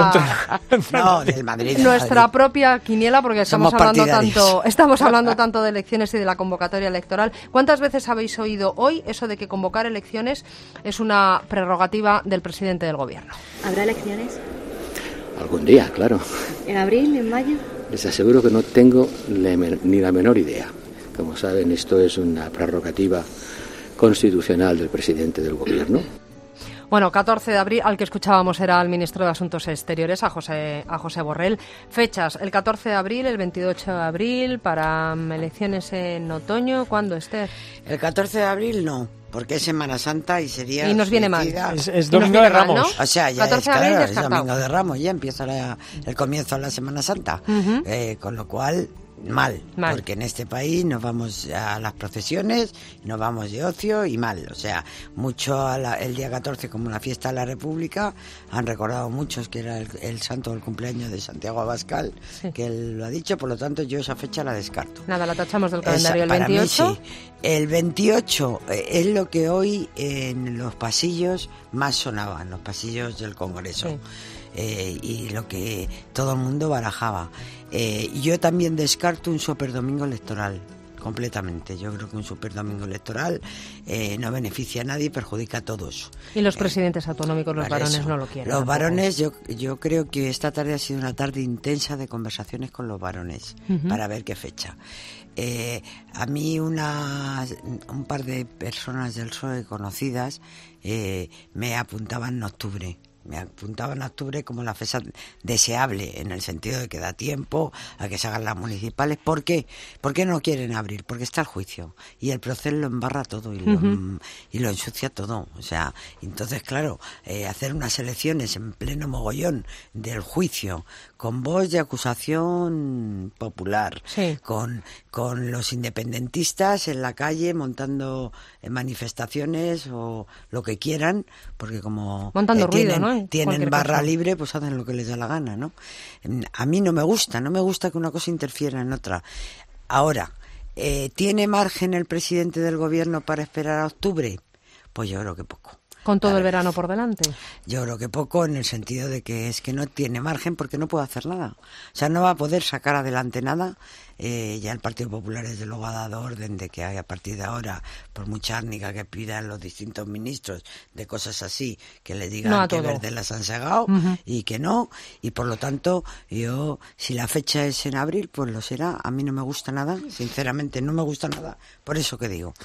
del Madrid, nuestra propia quiniela, porque estamos hablando tanto de elecciones y de la convocatoria electoral. ¿Cuántas veces habéis oído hoy eso de que convocar elecciones es una prerrogativa del presidente del gobierno? ¿Habrá elecciones? Algún día, claro. ¿En abril, en mayo? Les aseguro que no tengo ni la menor idea. Como saben, esto es una prerrogativa constitucional del presidente del gobierno. Bueno, 14 de abril, al que escuchábamos era al ministro de Asuntos Exteriores, a José Borrell. Fechas, el 14 de abril, el 28 de abril, para elecciones en otoño. ¿Cuándo, Esther? El 14 de abril no, porque es Semana Santa y sería... Y nos viene mal. Es Domingo de Ramos. ¿No? O sea, ya 14 de abril es Domingo de Ramos, ya empieza el comienzo de la Semana Santa. Con lo cual... Mal, porque en este país nos vamos a las procesiones, nos vamos de ocio y mal. O sea, mucho el día 14 como la fiesta de la República, han recordado muchos que era el santo del cumpleaños de Santiago Abascal, que él lo ha dicho, por lo tanto yo esa fecha la descarto. Nada, la tachamos del calendario. ¿El 28? Mí, sí. El 28 es lo que hoy en los pasillos más sonaba, en los pasillos del Congreso. Sí. Y lo que todo el mundo barajaba. Yo también descarto un superdomingo electoral, completamente. Yo creo que un superdomingo electoral no beneficia a nadie, perjudica a todos. Y los presidentes autonómicos, los varones, no lo quieren. Los varones, yo creo que esta tarde ha sido una tarde intensa de conversaciones con los varones, para ver qué fecha. A mí un par de personas del PSOE conocidas me apuntaban en octubre. Me apuntaban a octubre como la fecha deseable, en el sentido de que da tiempo a que se hagan las municipales. ¿Por qué? ¿Por qué no quieren abrir? Porque está el juicio y el proceso lo embarra todo y lo ensucia todo. O sea, entonces, claro, hacer unas elecciones en pleno mogollón del juicio, con voz de acusación popular, con los independentistas en la calle montando manifestaciones o lo que quieran, porque como montando ruido, ¿no? Tienen barra libre, pues hacen lo que les da la gana, ¿no? A mí no me gusta que una cosa interfiera en otra. Ahora, ¿tiene margen el presidente del gobierno para esperar a octubre? Pues yo creo que poco. ¿Con todo el verano por delante? Yo creo que poco, en el sentido de que es que no tiene margen porque no puede hacer nada. O sea, no va a poder sacar adelante nada. Ya el Partido Popular desde luego ha dado orden de que a partir de ahora, por mucha árnica que pidan los distintos ministros de cosas así, que le digan no que verde las han segado y que no. Y por lo tanto, yo, si la fecha es en abril, pues lo será. A mí no me gusta nada, sinceramente no me gusta nada, por eso que digo.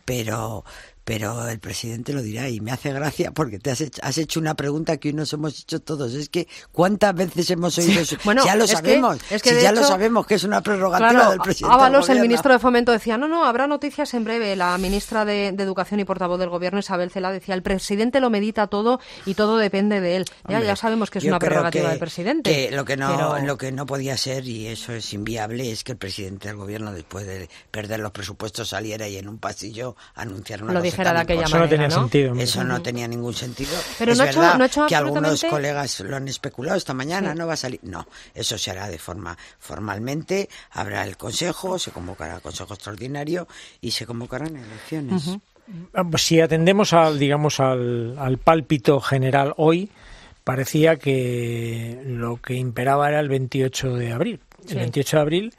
Pero el presidente lo dirá y me hace gracia porque has hecho una pregunta que hoy nos hemos hecho todos. Es que ¿cuántas veces hemos oído eso? Bueno, ya lo sabemos. Lo sabemos que es una prerrogativa del presidente. Ábalos, el ministro de Fomento, decía, no, habrá noticias en breve. La ministra de Educación y portavoz del Gobierno, Isabel Celaá, decía, el presidente lo medita todo y todo depende de él. Hombre, ya sabemos que es una prerrogativa del presidente. Que lo que no podía ser, y eso es inviable, es que el presidente del Gobierno, después de perder los presupuestos, saliera y en un pasillo anunciara una cosa. De aquella manera, no tenía sentido. Eso no tenía ningún sentido. Pero es no verdad ha hecho que algunos colegas lo han especulado esta mañana, no va a salir. No, eso se hará de forma formalmente, habrá el Consejo, se convocará el Consejo Extraordinario y se convocarán elecciones. Si atendemos al pálpito general hoy, parecía que lo que imperaba era el 28 de abril. El 28 de abril,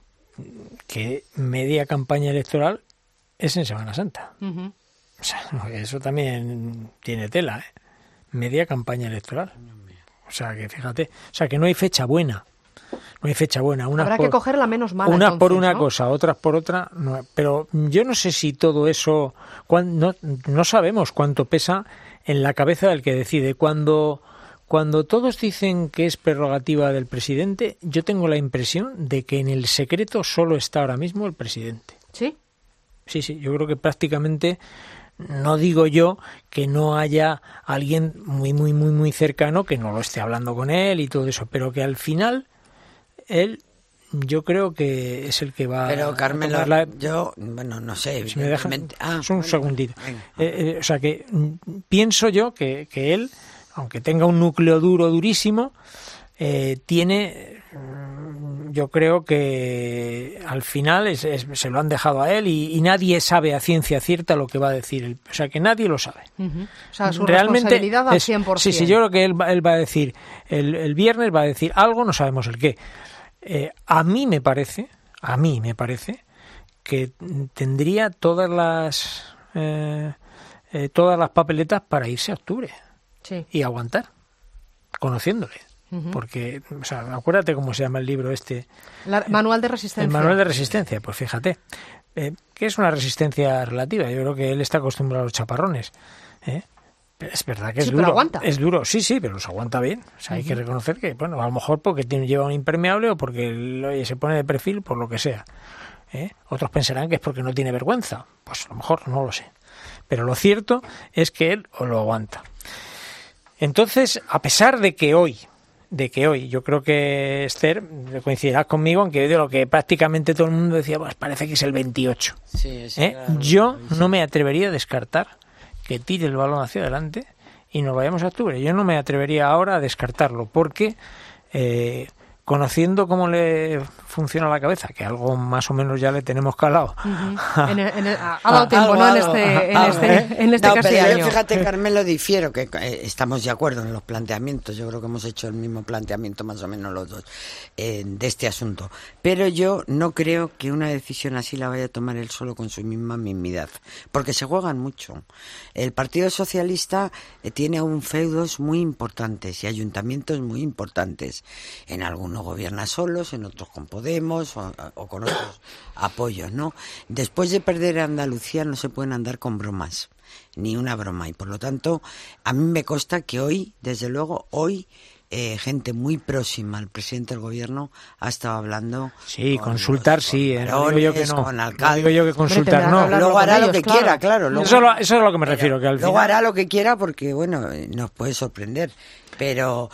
que media campaña electoral es en Semana Santa. O sea, eso también tiene tela, ¿eh? Media campaña electoral. O sea, que fíjate, que no hay fecha buena. No hay fecha buena. Habrá que coger la menos mala. Unas entonces, por una ¿no? cosa, otras por otra. No, pero yo no sé si todo eso... No sabemos cuánto pesa en la cabeza del que decide. Cuando todos dicen que es prerrogativa del presidente, yo tengo la impresión de que en el secreto solo está ahora mismo el presidente. ¿Sí? Sí, yo creo que prácticamente, no digo yo que no haya alguien muy cercano que no lo esté hablando con él y todo eso, pero que al final él, yo creo que es el que va. Pero Carmela, yo, no sé. Si me dejan, un segundito. O sea que pienso yo que él, aunque tenga un núcleo durísimo, tiene yo creo que al final se lo han dejado a él y nadie sabe a ciencia cierta lo que va a decir. O sea, que nadie lo sabe. O sea, su responsabilidad al 100%. Sí, yo creo que él va a decir, el viernes va a decir algo, no sabemos el qué. A mí me parece que tendría todas las papeletas para irse a octubre y aguantar, conociéndole. Porque, o sea, acuérdate cómo se llama el libro este. Manual de Resistencia. El Manual de Resistencia, pues fíjate. Que es una resistencia relativa. Yo creo que él está acostumbrado a los chaparrones. Es verdad que es duro. Pero aguanta. Es duro, sí, pero los aguanta bien. O sea, hay que reconocer que, bueno, a lo mejor porque lleva un impermeable o porque se pone de perfil, por lo que sea. Otros pensarán que es porque no tiene vergüenza. Pues a lo mejor no lo sé. Pero lo cierto es que él lo aguanta. Entonces, a pesar de que hoy, yo creo que Esther, coincidirás conmigo en que de lo que prácticamente todo el mundo decía, pues parece que es el 28. Sí, yo no me atrevería a descartar que tire el balón hacia adelante y nos vayamos a octubre. Yo no me atrevería ahora a descartarlo, porque conociendo cómo le funciona la cabeza, que algo más o menos ya le tenemos calado. Ha dado tiempo, ¿no? En este casi pero año. Fíjate, Carmelo, difiero, que estamos de acuerdo en los planteamientos. Yo creo que hemos hecho el mismo planteamiento más o menos los dos de este asunto. Pero yo no creo que una decisión así la vaya a tomar él solo con su misma mismidad, porque se juegan mucho. El Partido Socialista tiene aún feudos muy importantes y ayuntamientos muy importantes. En algunos gobierna solos, en otros con Podemos o con otros apoyos, ¿no? Después de perder a Andalucía no se pueden andar con bromas, ni una broma, y por lo tanto a mí me consta que hoy, desde luego, gente muy próxima al presidente del gobierno ha estado hablando. Sí, consultar sí, no digo yo que no. Con alcaldes. No digo yo que consultar no. Luego hará lo que quiera, claro. Eso es a lo que me refiero. Que al luego final hará lo que quiera porque, bueno, nos puede sorprender. Pero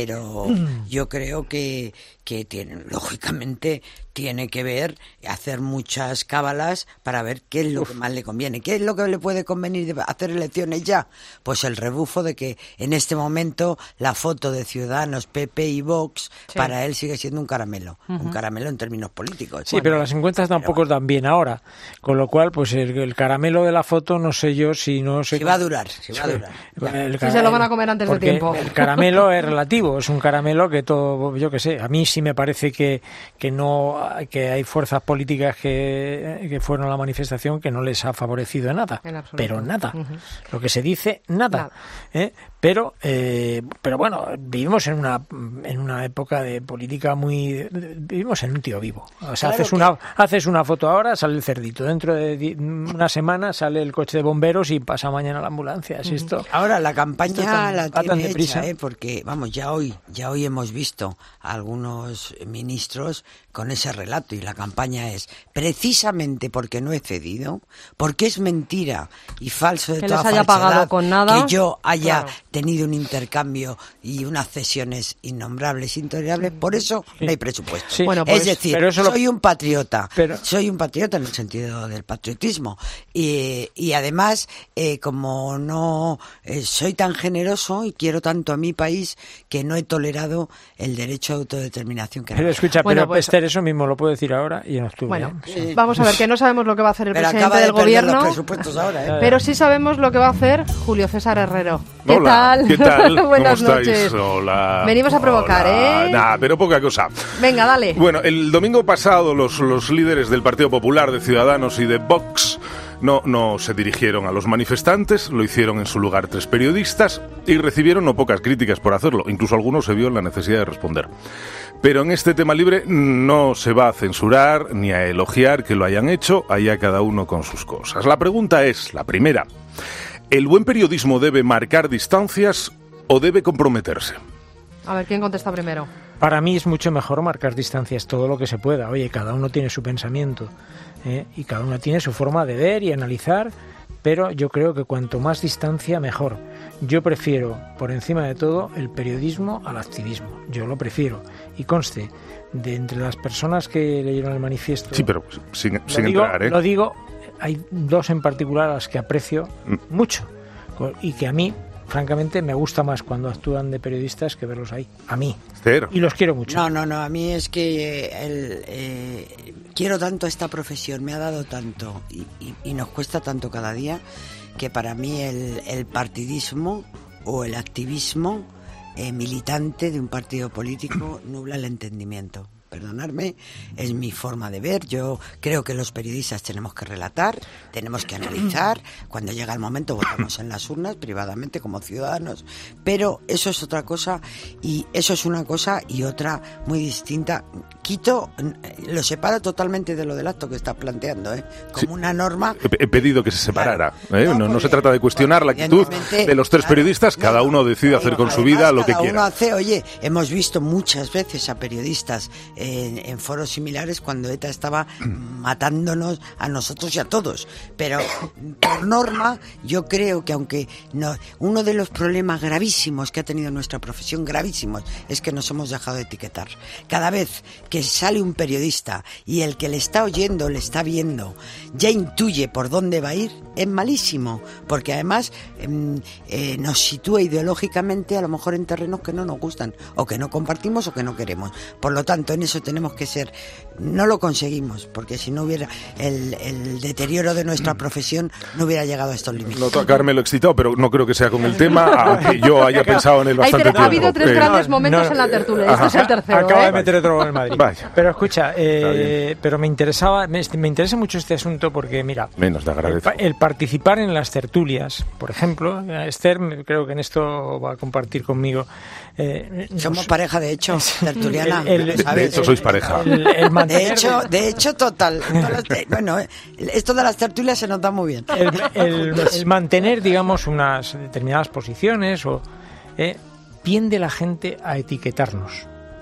yo creo que lógicamente tiene que ver, hacer muchas cábalas para ver qué es lo que más le conviene. ¿Qué es lo que le puede convenir de hacer elecciones ya? Pues el rebufo de que en este momento la foto de Ciudadanos, PP y Vox para él sigue siendo un caramelo. Un caramelo en términos políticos. Sí, pero las encuestas tampoco dan bien ahora. Con lo cual, pues el caramelo de la foto no sé yo si no sé... Si va a durar. Si se lo van a comer antes de tiempo. El caramelo es relativo. Es un caramelo que todo, yo qué sé, a mí sí me parece que hay fuerzas políticas que fueron a la manifestación que no les ha favorecido nada, pero nada. Lo que se dice, nada. Pero bueno, vivimos en una época de política vivimos en un tío vivo. O sea, claro, haces una foto ahora, sale el cerdito, dentro de una semana sale el coche de bomberos y pasa mañana la ambulancia. ¿Es esto? Ahora la campaña la tiene hecha, porque vamos, ya hoy hemos visto a algunos ministros con ese relato, y la campaña es precisamente porque no he cedido, porque es mentira y falso de toda falsedad pagado con nada, que yo haya tenido un intercambio y unas cesiones innombrables, intolerables, por eso no hay presupuesto. Sí. Bueno, pues, es decir, soy un patriota, soy un patriota en el sentido del patriotismo, y además como no soy tan generoso y quiero tanto a mi país, que no he tolerado el derecho a autodeterminación. Pero escucha, Esther, eso mismo lo puedo decir ahora y en octubre. Bueno, vamos a ver, que no sabemos lo que va a hacer el presidente del gobierno, los presupuestos ahora, pero sí sabemos lo que va a hacer Julio César Herrero. Hola, ¿qué tal? Buenas ¿Cómo noches. estáis? Hola. Venimos a provocar, Hola. Nah, pero poca cosa. Venga, dale. Bueno, el domingo pasado los líderes del Partido Popular, de Ciudadanos y de Vox no se dirigieron a los manifestantes, lo hicieron en su lugar 3 periodistas y recibieron no pocas críticas por hacerlo, incluso algunos se vio en la necesidad de responder. Pero en este tema libre no se va a censurar ni a elogiar que lo hayan hecho, allá cada uno con sus cosas. La pregunta es, la primera, ¿el buen periodismo debe marcar distancias o debe comprometerse? A ver, ¿quién contesta primero? Para mí es mucho mejor marcar distancias todo lo que se pueda. Oye, cada uno tiene su pensamiento y cada uno tiene su forma de ver y analizar, pero yo creo que cuanto más distancia, mejor. Yo prefiero, por encima de todo, el periodismo al activismo. Yo lo prefiero. Y conste, de entre las personas que leyeron el manifiesto... Sí, pero sin entrar, ¿eh? Lo digo, hay 2 en particular a las que aprecio mucho y que a mí francamente me gusta más cuando actúan de periodistas que verlos ahí, a mí. Esther. Y los quiero mucho. No, a mí es que quiero tanto esta profesión, me ha dado tanto y nos cuesta tanto cada día, que para mí el partidismo o el activismo militante de un partido político nubla el entendimiento. Perdonadme, es mi forma de ver. Yo creo que los periodistas tenemos que relatar, tenemos que analizar. Cuando llega el momento votamos en las urnas, privadamente, como ciudadanos. Pero eso es otra cosa, y eso es una cosa y otra muy distinta. Lo separo totalmente de lo del acto que estás planteando, como una norma. He pedido que se separara. No se trata de cuestionar la actitud de los tres periodistas. Cada uno decide hacer con su vida lo que quiera. Hemos visto muchas veces a periodistas en foros similares cuando ETA estaba matándonos a nosotros y a todos, pero por norma yo creo que aunque uno de los problemas gravísimos que ha tenido nuestra profesión, gravísimos, es que nos hemos dejado de etiquetar. Cada vez que sale un periodista y el que le está oyendo, le está viendo, ya intuye por dónde va a ir, es malísimo, porque además nos sitúa ideológicamente a lo mejor en terrenos que no nos gustan, o que no compartimos o que no queremos. Por lo tanto, en eso tenemos que ser. No lo conseguimos, porque si no hubiera el deterioro de nuestra profesión, no hubiera llegado a estos límites. Noto a Carmelo excitado, pero no creo que sea con el tema, aunque yo haya pensado en él bastante tiempo. Ha habido tres grandes momentos en la tertulia. Este es el tercero. Acaba de meter otro gol en Madrid. Vaya. Pero escucha, pero me interesa mucho este asunto porque, mira, menos te agradezco. El participar en las tertulias, por ejemplo, Esther, creo que en esto va a compartir conmigo. Somos pareja, de hecho, tertuliana. De hecho, sois pareja. De hecho, total. Bueno, esto de las tertulias se nos da muy bien. El mantener, digamos, unas determinadas posiciones tiende la gente a etiquetarnos.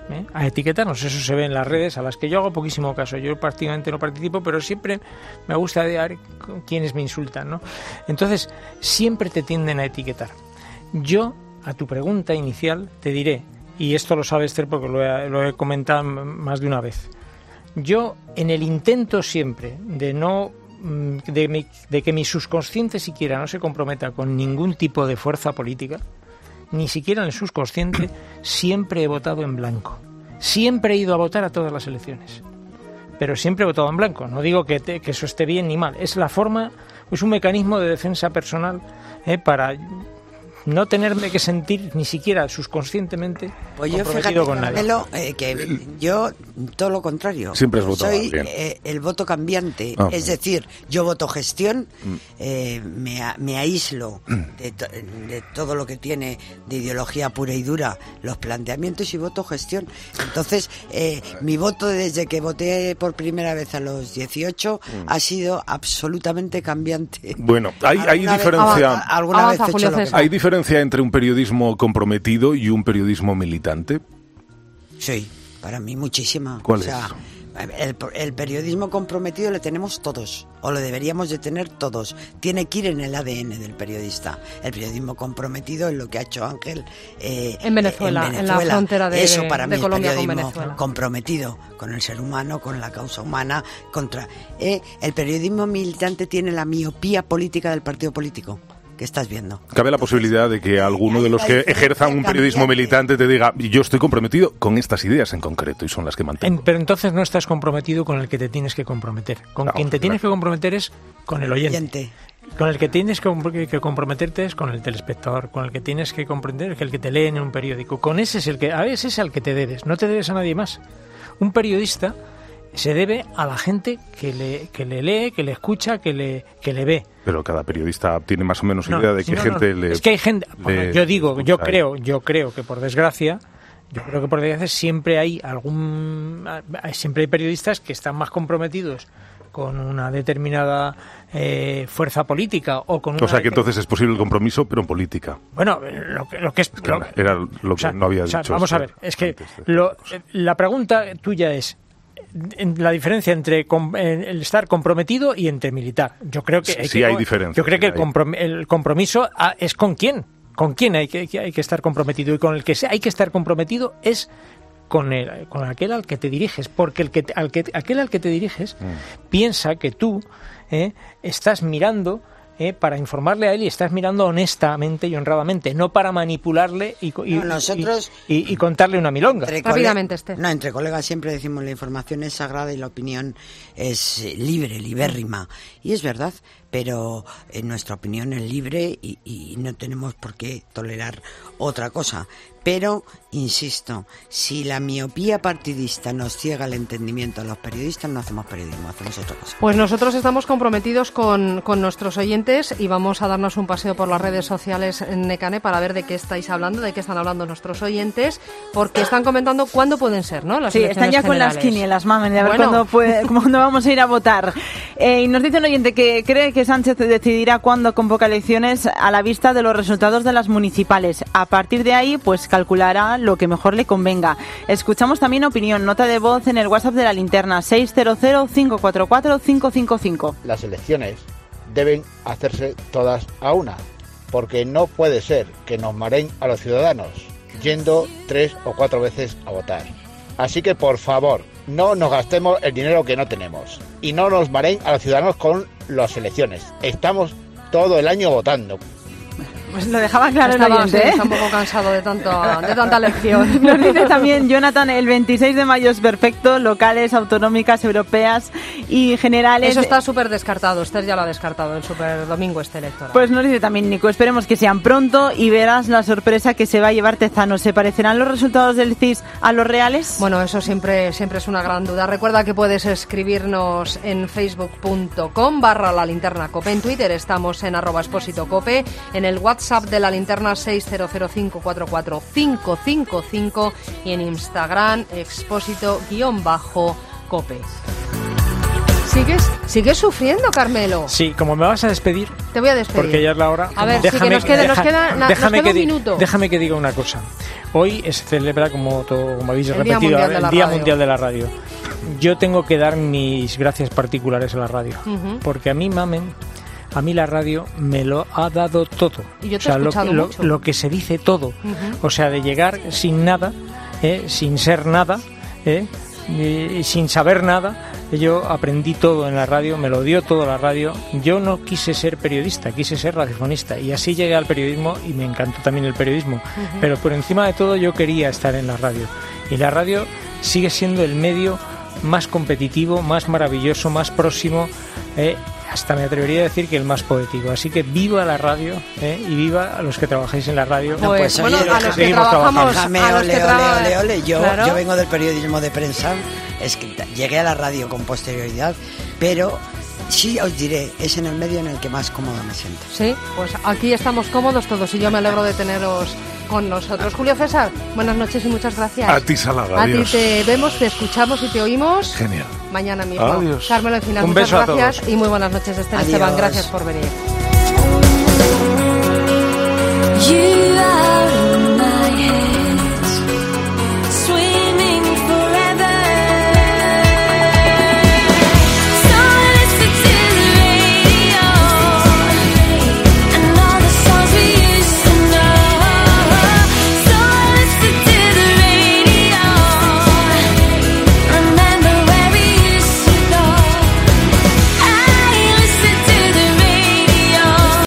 Eso se ve en las redes, a las que yo hago poquísimo caso. Yo prácticamente no participo, pero siempre me gusta ver quienes me insultan, ¿no? Entonces, siempre te tienden a etiquetar. Yo, a tu pregunta inicial, te diré, y esto lo sabe Esther porque lo he comentado más de una vez. Yo, en el intento siempre de que mi subconsciente siquiera no se comprometa con ningún tipo de fuerza política, ni siquiera en el subconsciente, siempre he votado en blanco. Siempre he ido a votar a todas las elecciones. Pero siempre he votado en blanco. No digo que eso esté bien ni mal. Es la forma, es un mecanismo de defensa personal para no tenerme que sentir ni siquiera subconscientemente comprometido con nadie. Que yo todo lo contrario. Siempre has votado soy bien. El voto cambiante, es decir, yo voto gestión, me aíslo de todo lo que tiene de ideología pura y dura, los planteamientos, y voto gestión. Entonces, mi voto desde que voté por primera vez a los 18 ha sido absolutamente cambiante. Bueno, hay diferencia. Alguna vez he hecho lo que ¿Hay diferencia entre un periodismo comprometido y un periodismo militante? Sí, para mí muchísima. ¿Cuál es? El periodismo comprometido lo tenemos todos, o lo deberíamos de tener todos. Tiene que ir en el ADN del periodista. El periodismo comprometido es lo que ha hecho Ángel en Venezuela, en la frontera de Eso para mí Colombia es con periodismo Venezuela. comprometido con el ser humano, con la causa humana, el periodismo militante tiene la miopía política del partido político. ¿Qué estás viendo? Cabe la posibilidad de que alguno de los que ejerzan un periodismo militante te diga: yo estoy comprometido con estas ideas en concreto y son las que mantengo. Pero entonces no estás comprometido con el que te tienes que comprometer. Quien te tienes que comprometer es con el oyente. Con el que tienes que comprometerte es con el telespectador. Con el que tienes que comprender es el que te lee en un periódico. Con ese es a ese es al que te debes. No te debes a nadie más. Un periodista se debe a la gente que le lee, que le escucha, que le ve. Pero cada periodista tiene más o menos idea de qué gente le... Es que hay gente... Yo creo que por desgracia siempre hay periodistas que están más comprometidos con una determinada fuerza política o con una... O sea que entonces es posible el compromiso, pero en política. Bueno, lo que es... Era lo que no había dicho. Vamos a ver, es que la pregunta tuya es la diferencia entre el estar comprometido y entre militar. Yo creo que sí hay diferencia. Yo creo que el compromiso es con quién. ¿Con quién hay que estar comprometido? Y con el que hay que estar comprometido es con aquel al que te diriges, porque aquel al que te diriges piensa que tú estás mirando para informarle a él y estás mirando honestamente y honradamente, no para manipularle y contarle una milonga. Rápidamente, No, entre colegas siempre decimos la información es sagrada y la opinión es libre, libérrima. Y es verdad, pero nuestra opinión es libre y no tenemos por qué tolerar otra cosa. Pero, insisto, si la miopía partidista nos ciega el entendimiento a los periodistas, no hacemos periodismo, hacemos otra cosa. Pues nosotros estamos comprometidos con nuestros oyentes y vamos a darnos un paseo por las redes sociales en Nekane para ver de qué estáis hablando, de qué están hablando nuestros oyentes, porque están comentando cuándo pueden ser, ¿no? Las están ya generales. Con las quinielas, mamen, de a ver cuándo vamos a ir a votar. Y nos dice un oyente que cree que Sánchez decidirá cuándo convoca elecciones a la vista de los resultados de las municipales. A partir de ahí, pues calculará lo que mejor le convenga. Escuchamos también opinión, nota de voz en el WhatsApp de la linterna 600-544-555. Las elecciones deben hacerse todas a una, porque no puede ser que nos mareen a los ciudadanos yendo 3 o 4 veces a votar. Así que, por favor, no nos gastemos el dinero que no tenemos y no nos mareen a los ciudadanos con las elecciones. Estamos todo el año votando. Pues lo dejaba claro el oyente, Está un poco cansado de tanta lección. Nos dice también Jonathan, el 26 de mayo es perfecto, locales, autonómicas, europeas y generales. Eso está súper descartado, Esther ya lo ha descartado, el super domingo electoral. Pues nos dice también Nico, esperemos que sean pronto y verás la sorpresa que se va a llevar Tezanos. ¿Se parecerán los resultados del CIS a los reales? Bueno, eso siempre es una gran duda. Recuerda que puedes escribirnos en facebook.com/lalinternacope, en Twitter estamos en @expositocope, en el WhatsApp de la linterna 600544555 y en Instagram expósito_cope. ¿Sigues sufriendo, Carmelo? Sí, como me vas a despedir. Te voy a despedir. Porque ya es la hora. A ver, nos queda un minuto. Déjame que diga una cosa. Hoy se celebra, como habéis repetido, el Día Mundial de la Radio. Yo tengo que dar mis gracias particulares a la radio. Porque a mí, a mí la radio me lo ha dado todo. Y yo te he escuchado mucho. Lo que se dice todo. O sea, de llegar sin nada, sin ser nada, y sin saber nada. Yo aprendí todo en la radio, me lo dio todo la radio. Yo no quise ser periodista, quise ser radiofonista. Y así llegué al periodismo y me encantó también el periodismo. Pero por encima de todo yo quería estar en la radio. Y la radio sigue siendo el medio más competitivo, más maravilloso, más próximo, hasta me atrevería a decir que el más poético. Así que viva la radio, y viva a los que trabajáis en la radio. Pues bueno, a los que trabajamos, Yo vengo del periodismo de prensa, es que llegué a la radio con posterioridad, pero sí os diré, es en el medio en el que más cómodo me siento. Sí, pues aquí estamos cómodos todos y yo me alegro de teneros con nosotros. Julio César, buenas noches y muchas gracias. A ti, Salaga, adiós. A ti te vemos, te escuchamos y te oímos. Genial. Mañana mismo. Adiós. Carmelo Encinas, un muchas beso gracias y muy buenas noches, Esther Esteban. Gracias por venir.